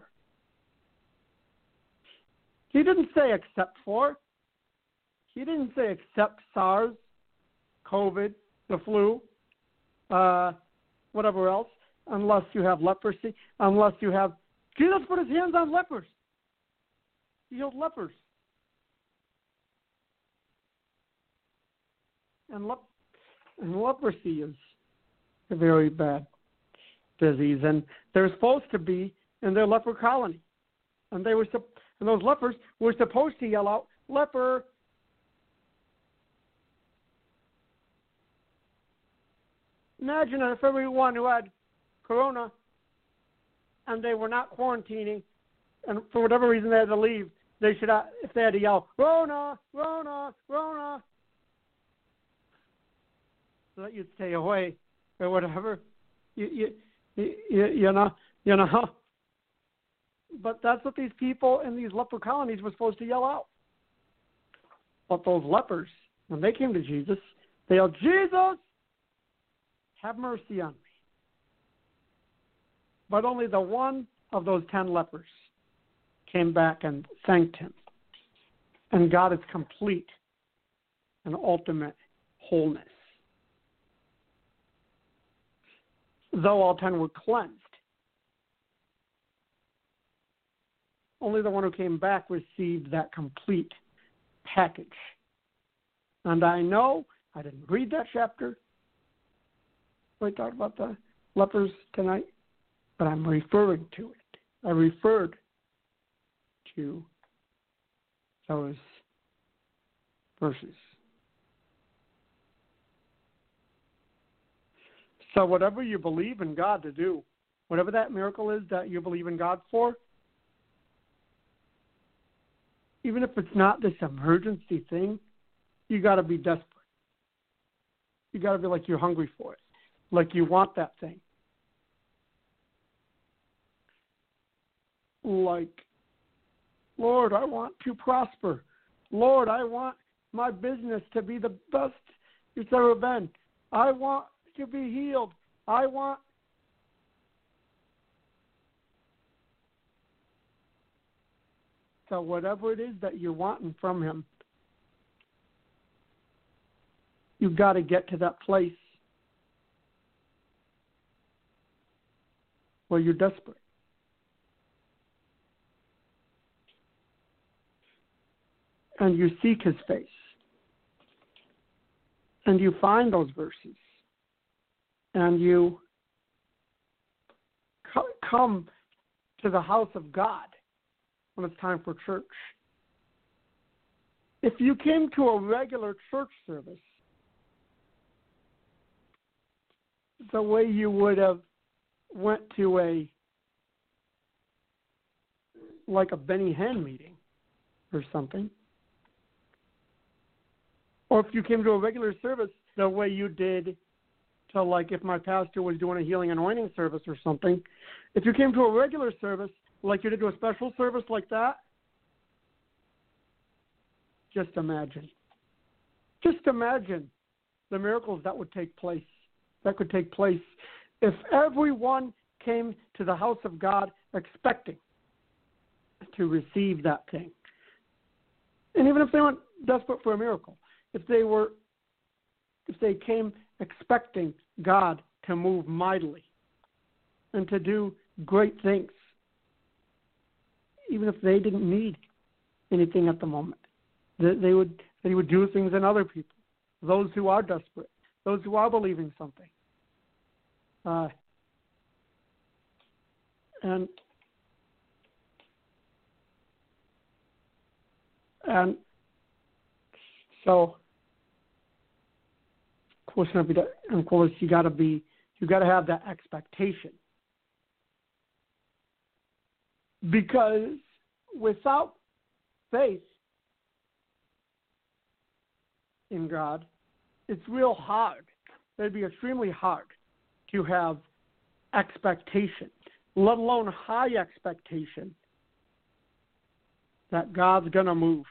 He didn't say except for. He didn't say except SARS, COVID, the flu, whatever else, unless you have leprosy, unless you have... Jesus put his hands on lepers. He healed lepers. And leprosy is very bad. disease, and they're supposed to be in their leper colony, and they were and those lepers were supposed to yell out, "Leper!" Imagine if everyone who had corona and they were not quarantining, and for whatever reason they had to leave, they should have, if they had to yell, "Rona, Rona, Rona," so that you'd stay away or whatever. You know. But that's what these people in these leper colonies were supposed to yell out. But those lepers, when they came to Jesus, they yelled, "Jesus, have mercy on me." But only the one of those 10 lepers came back and thanked him. And got his complete and ultimate wholeness. Though all 10 were cleansed, only the one who came back received that complete package. And I know I didn't read that chapter. We talked about the lepers tonight, but I'm referring to it. I referred to those verses. So whatever you believe in God to do, whatever that miracle is that you believe in God for, even if it's not this emergency thing, you got to be desperate. You got to be like you're hungry for it, like you want that thing. Like, Lord, I want to prosper. Lord, I want my business to be the best it's ever been. I want to be healed. I want so whatever it is that you're wanting from him, you've got to get to that place where you're desperate. And you seek his face. And you find those verses. And you come to the house of God when it's time for church. If you came to a regular church service, the way you would have went to a Benny Hinn meeting or something, or if you came to a regular service the way you did to, if my pastor was doing a healing anointing service or something, if you came to a regular service like you did to a special service like that, just imagine. Just imagine the miracles that would take place, that could take place if everyone came to the house of God expecting to receive that thing. And even if they weren't desperate for a miracle, if they came expecting God to move mightily and to do great things, even if they didn't need anything at the moment, they would do things in other people, those who are desperate, those who are believing something. And so, of course, you got to have that expectation, because without faith in God, it's real hard. It'd be extremely hard to have expectation, let alone high expectation that God's going to move.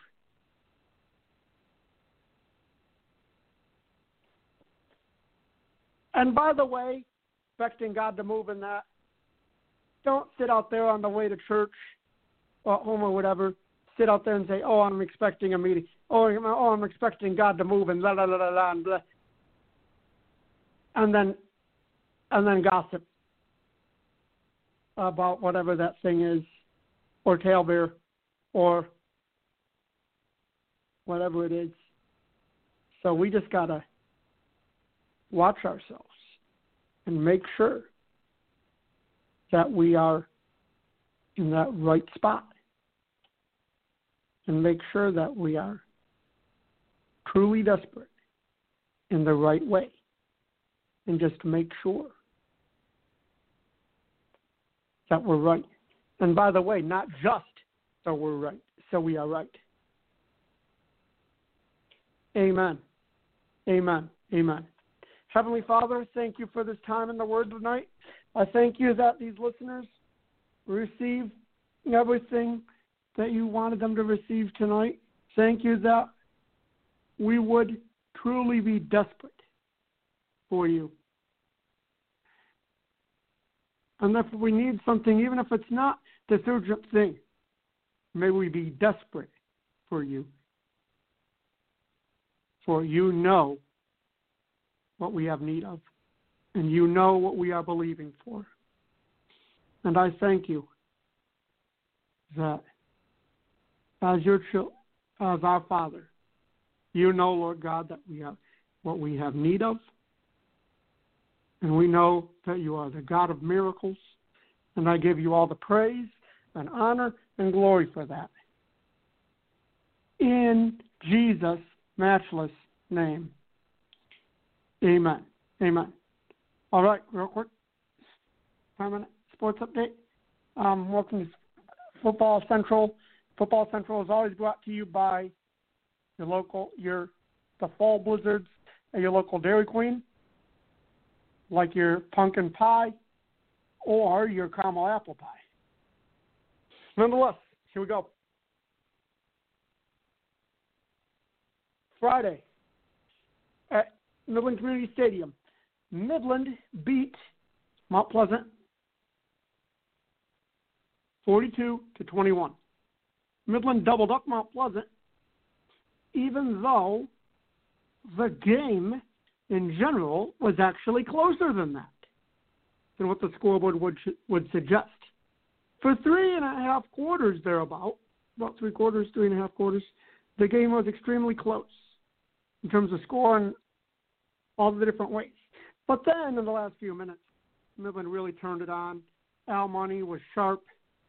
And by the way, expecting God to move in that, don't sit out there on the way to church or home or whatever, sit out there and say, "Oh, I'm expecting a meeting. Oh, I'm expecting God to move," and blah, blah, blah, blah, and blah. And then gossip about whatever that thing is, or talebear, or whatever it is. So we just got to watch ourselves and make sure that we are in that right spot and make sure that we are truly desperate in the right way, and just make sure that we're right. And by the way, not just so we're right, so we are right. Amen. Amen. Amen. Heavenly Father, thank you for this time in the Word tonight. I thank you that these listeners receive everything that you wanted them to receive tonight. Thank you that we would truly be desperate for you. And if we need something, even if it's not this urgent thing, may we be desperate for you. For you know what we have need of, and you know what we are believing for. And I thank you that as our Father, you know, Lord God, that we have what we have need of, and we know that you are the God of miracles, and I give you all the praise and honor and glory for that. In Jesus' matchless name. Amen. Amen. All right, real quick. 5-minute sports update. Welcome to Football Central. Football Central is always brought to you by the Fall Blizzards at your local Dairy Queen, like your pumpkin pie or your caramel apple pie. Nonetheless, here we go. Friday at Midland Community Stadium, Midland beat Mount Pleasant 42-21. Midland doubled up Mount Pleasant, even though the game in general was actually closer than that, than what the scoreboard would suggest. For 3.5 quarters thereabout, about 3.5 quarters, the game was extremely close in terms of score and all the different ways. But then in the last few minutes, Midland really turned it on. Al Money was sharp.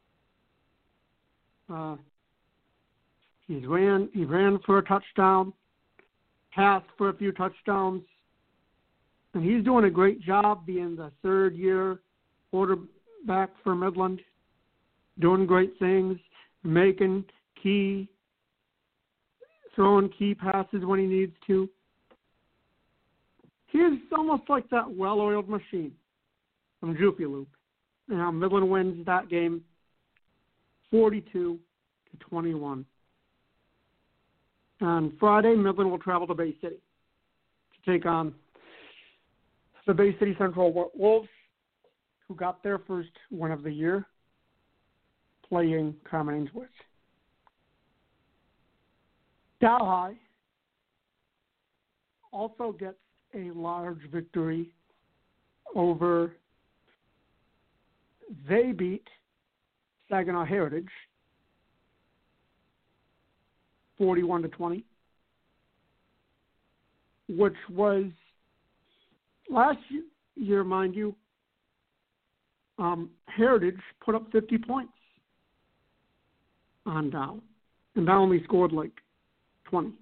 He ran for a touchdown, passed for a few touchdowns, and he's doing a great job being the third-year quarterback for Midland, doing great things, throwing key passes when he needs to. He's almost like that well-oiled machine from Joofy Loop. Now Midland wins that game 42-21. On Friday, Midland will travel to Bay City to take on the Bay City Central Wolves, who got their first win of the year, playing Carman Ainsworth. Dow High also gets a large victory over. They beat Saginaw Heritage 41-20, which was last year, mind you. Heritage put up 50 points on Dow, and Dow only scored like 20.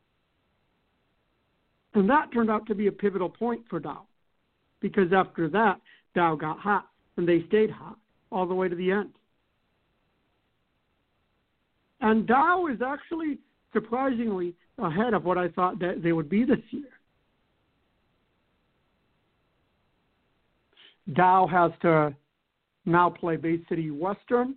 And that turned out to be a pivotal point for Dow, because after that, Dow got hot, and they stayed hot all the way to the end. And Dow is actually surprisingly ahead of what I thought that they would be this year. Dow has to now play Bay City Western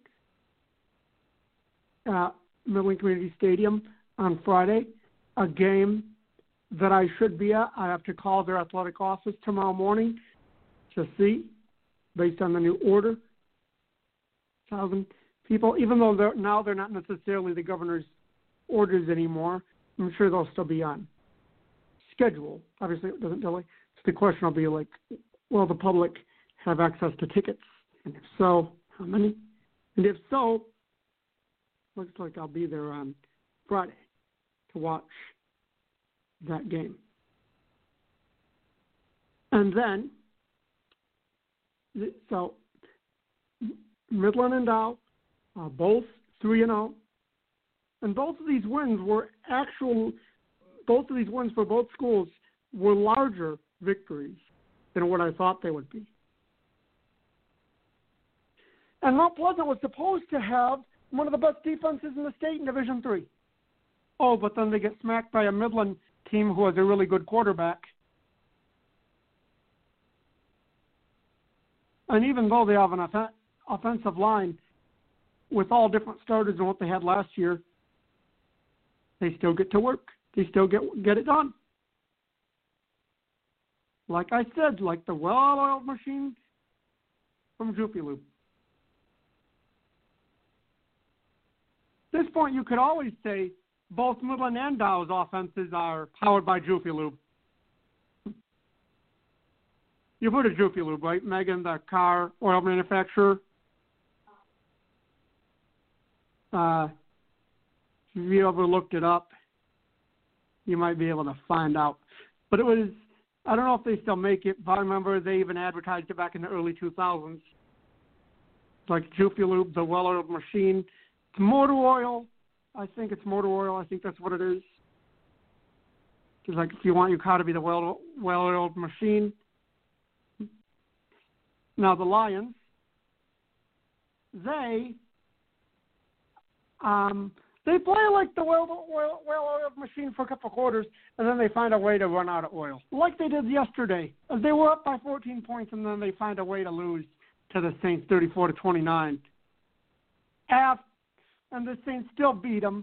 at Midland Community Stadium on Friday, a game that I should be at. I have to call their athletic office tomorrow morning to see, based on the new order, 1,000 people, even though they're not necessarily the governor's orders anymore. I'm sure they'll still be on schedule. Obviously, it doesn't delay. So the question will be like, will the public have access to tickets? And if so, how many? And if so, looks like I'll be there on Friday to watch that game. And then, so Midland and Dow are both 3-0. And both of these wins for both schools were larger victories than what I thought they would be. And Mount Pleasant was supposed to have one of the best defenses in the state in Division III. Oh, but then they get smacked by a Midland team who has a really good quarterback. And even though they have an offensive line with all different starters than what they had last year, they still get to work. They still get it done. Like I said, like the well-oiled machine from Jiffy Lube. At this point, you could always say both Midland and Dow's offenses are powered by Jiffy Lube. You've heard of Jiffy Lube, right, Megan, the car oil manufacturer? If you ever looked it up, you might be able to find out. But it was, I don't know if they still make it, but I remember they even advertised it back in the early 2000s. It's like Jiffy Lube, the well-oiled machine. It's motor oil. I think it's motor oil. I think that's what it is. It's like if you want your car to be the well-oiled machine. Now the Lions, they play like the well-oiled machine for a couple of quarters, and then they find a way to run out of oil, like they did yesterday. They were up by 14 points, and then they find a way to lose to the Saints 34-29. And the Saints still beat them,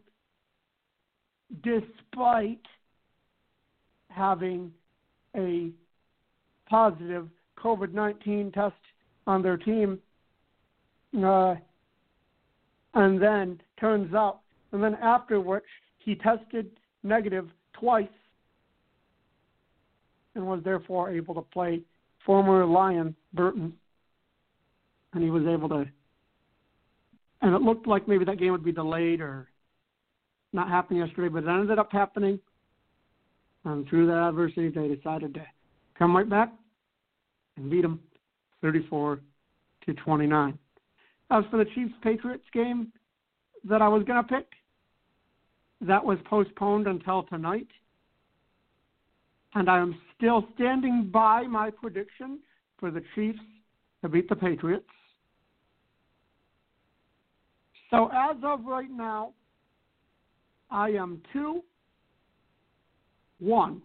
despite having a positive COVID-19 test on their team. And then turns out, and then after which he tested negative twice and was therefore able to play former Lion Burton. And he was able to, and it looked like maybe that game would be delayed or not happen yesterday, but it ended up happening. And through that adversity, they decided to come right back and beat them 34-29. As for the Chiefs-Patriots game that I was going to pick, that was postponed until tonight. And I am still standing by my prediction for the Chiefs to beat the Patriots. So as of right now, I am 2-1-1.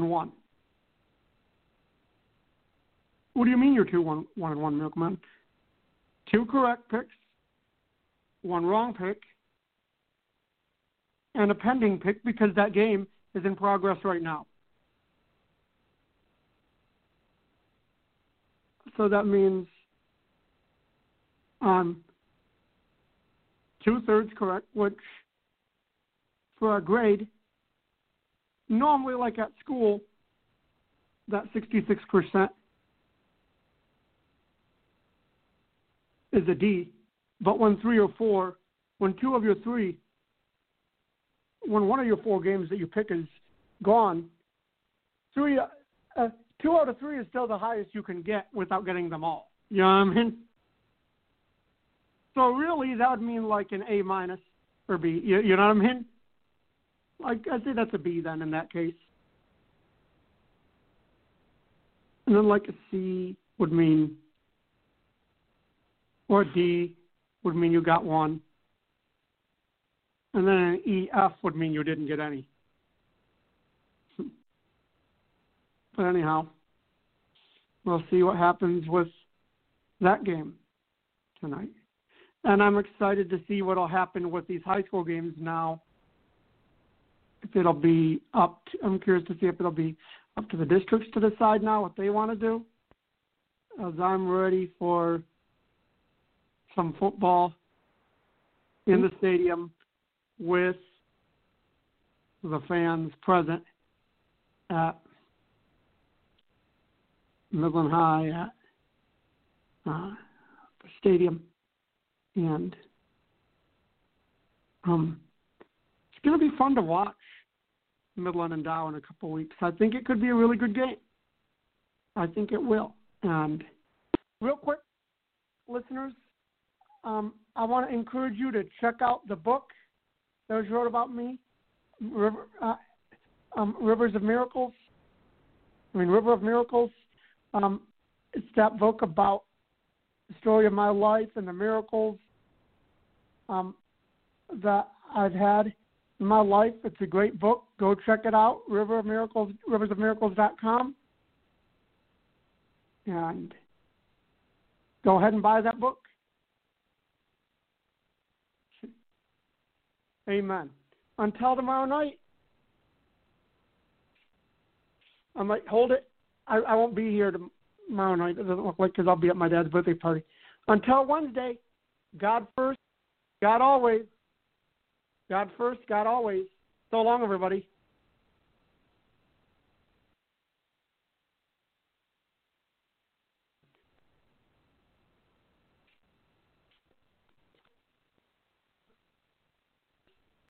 What do you mean you're 2-1-1, Milkman? 2 correct picks, 1 wrong pick, and a pending pick because that game is in progress right now. So that means I'm 2/3 correct, which for a grade, normally like at school, that 66% is a D. But when 3 or 4, when 2 of your 3, when one of your 4 games that you pick is gone, 2 out of 3 is still the highest you can get without getting them all. You know what I mean? So really, that would mean like an A- or B. You know what I mean? Like I'd say that's a B then in that case. And then like a C would mean, or a D would mean you got 1. And then an E-F would mean you didn't get any. But anyhow, we'll see what happens with that game tonight. And I'm excited to see what will happen with these high school games now. If it'll be I'm curious to see if it'll be up to the districts to decide now what they want to do. As I'm ready for some football in the stadium with the fans present at Midland High at the stadium. And it's going to be fun to watch Midland and Dow in a couple weeks. I think it could be a really good game. I think it will. And real quick, listeners, I want to encourage you to check out the book that was wrote about me, Rivers of Miracles. River of Miracles. It's that book about the story of my life and the miracles that I've had in my life. It's a great book. Go check it out, River of Miracles, riversofmiracles.com. And go ahead and buy that book. Amen. Until tomorrow night, I might hold it. I won't be here tomorrow night. It doesn't look like, because I'll be at my dad's birthday party. Until Wednesday, God first, God always. God first, God always. So long, everybody.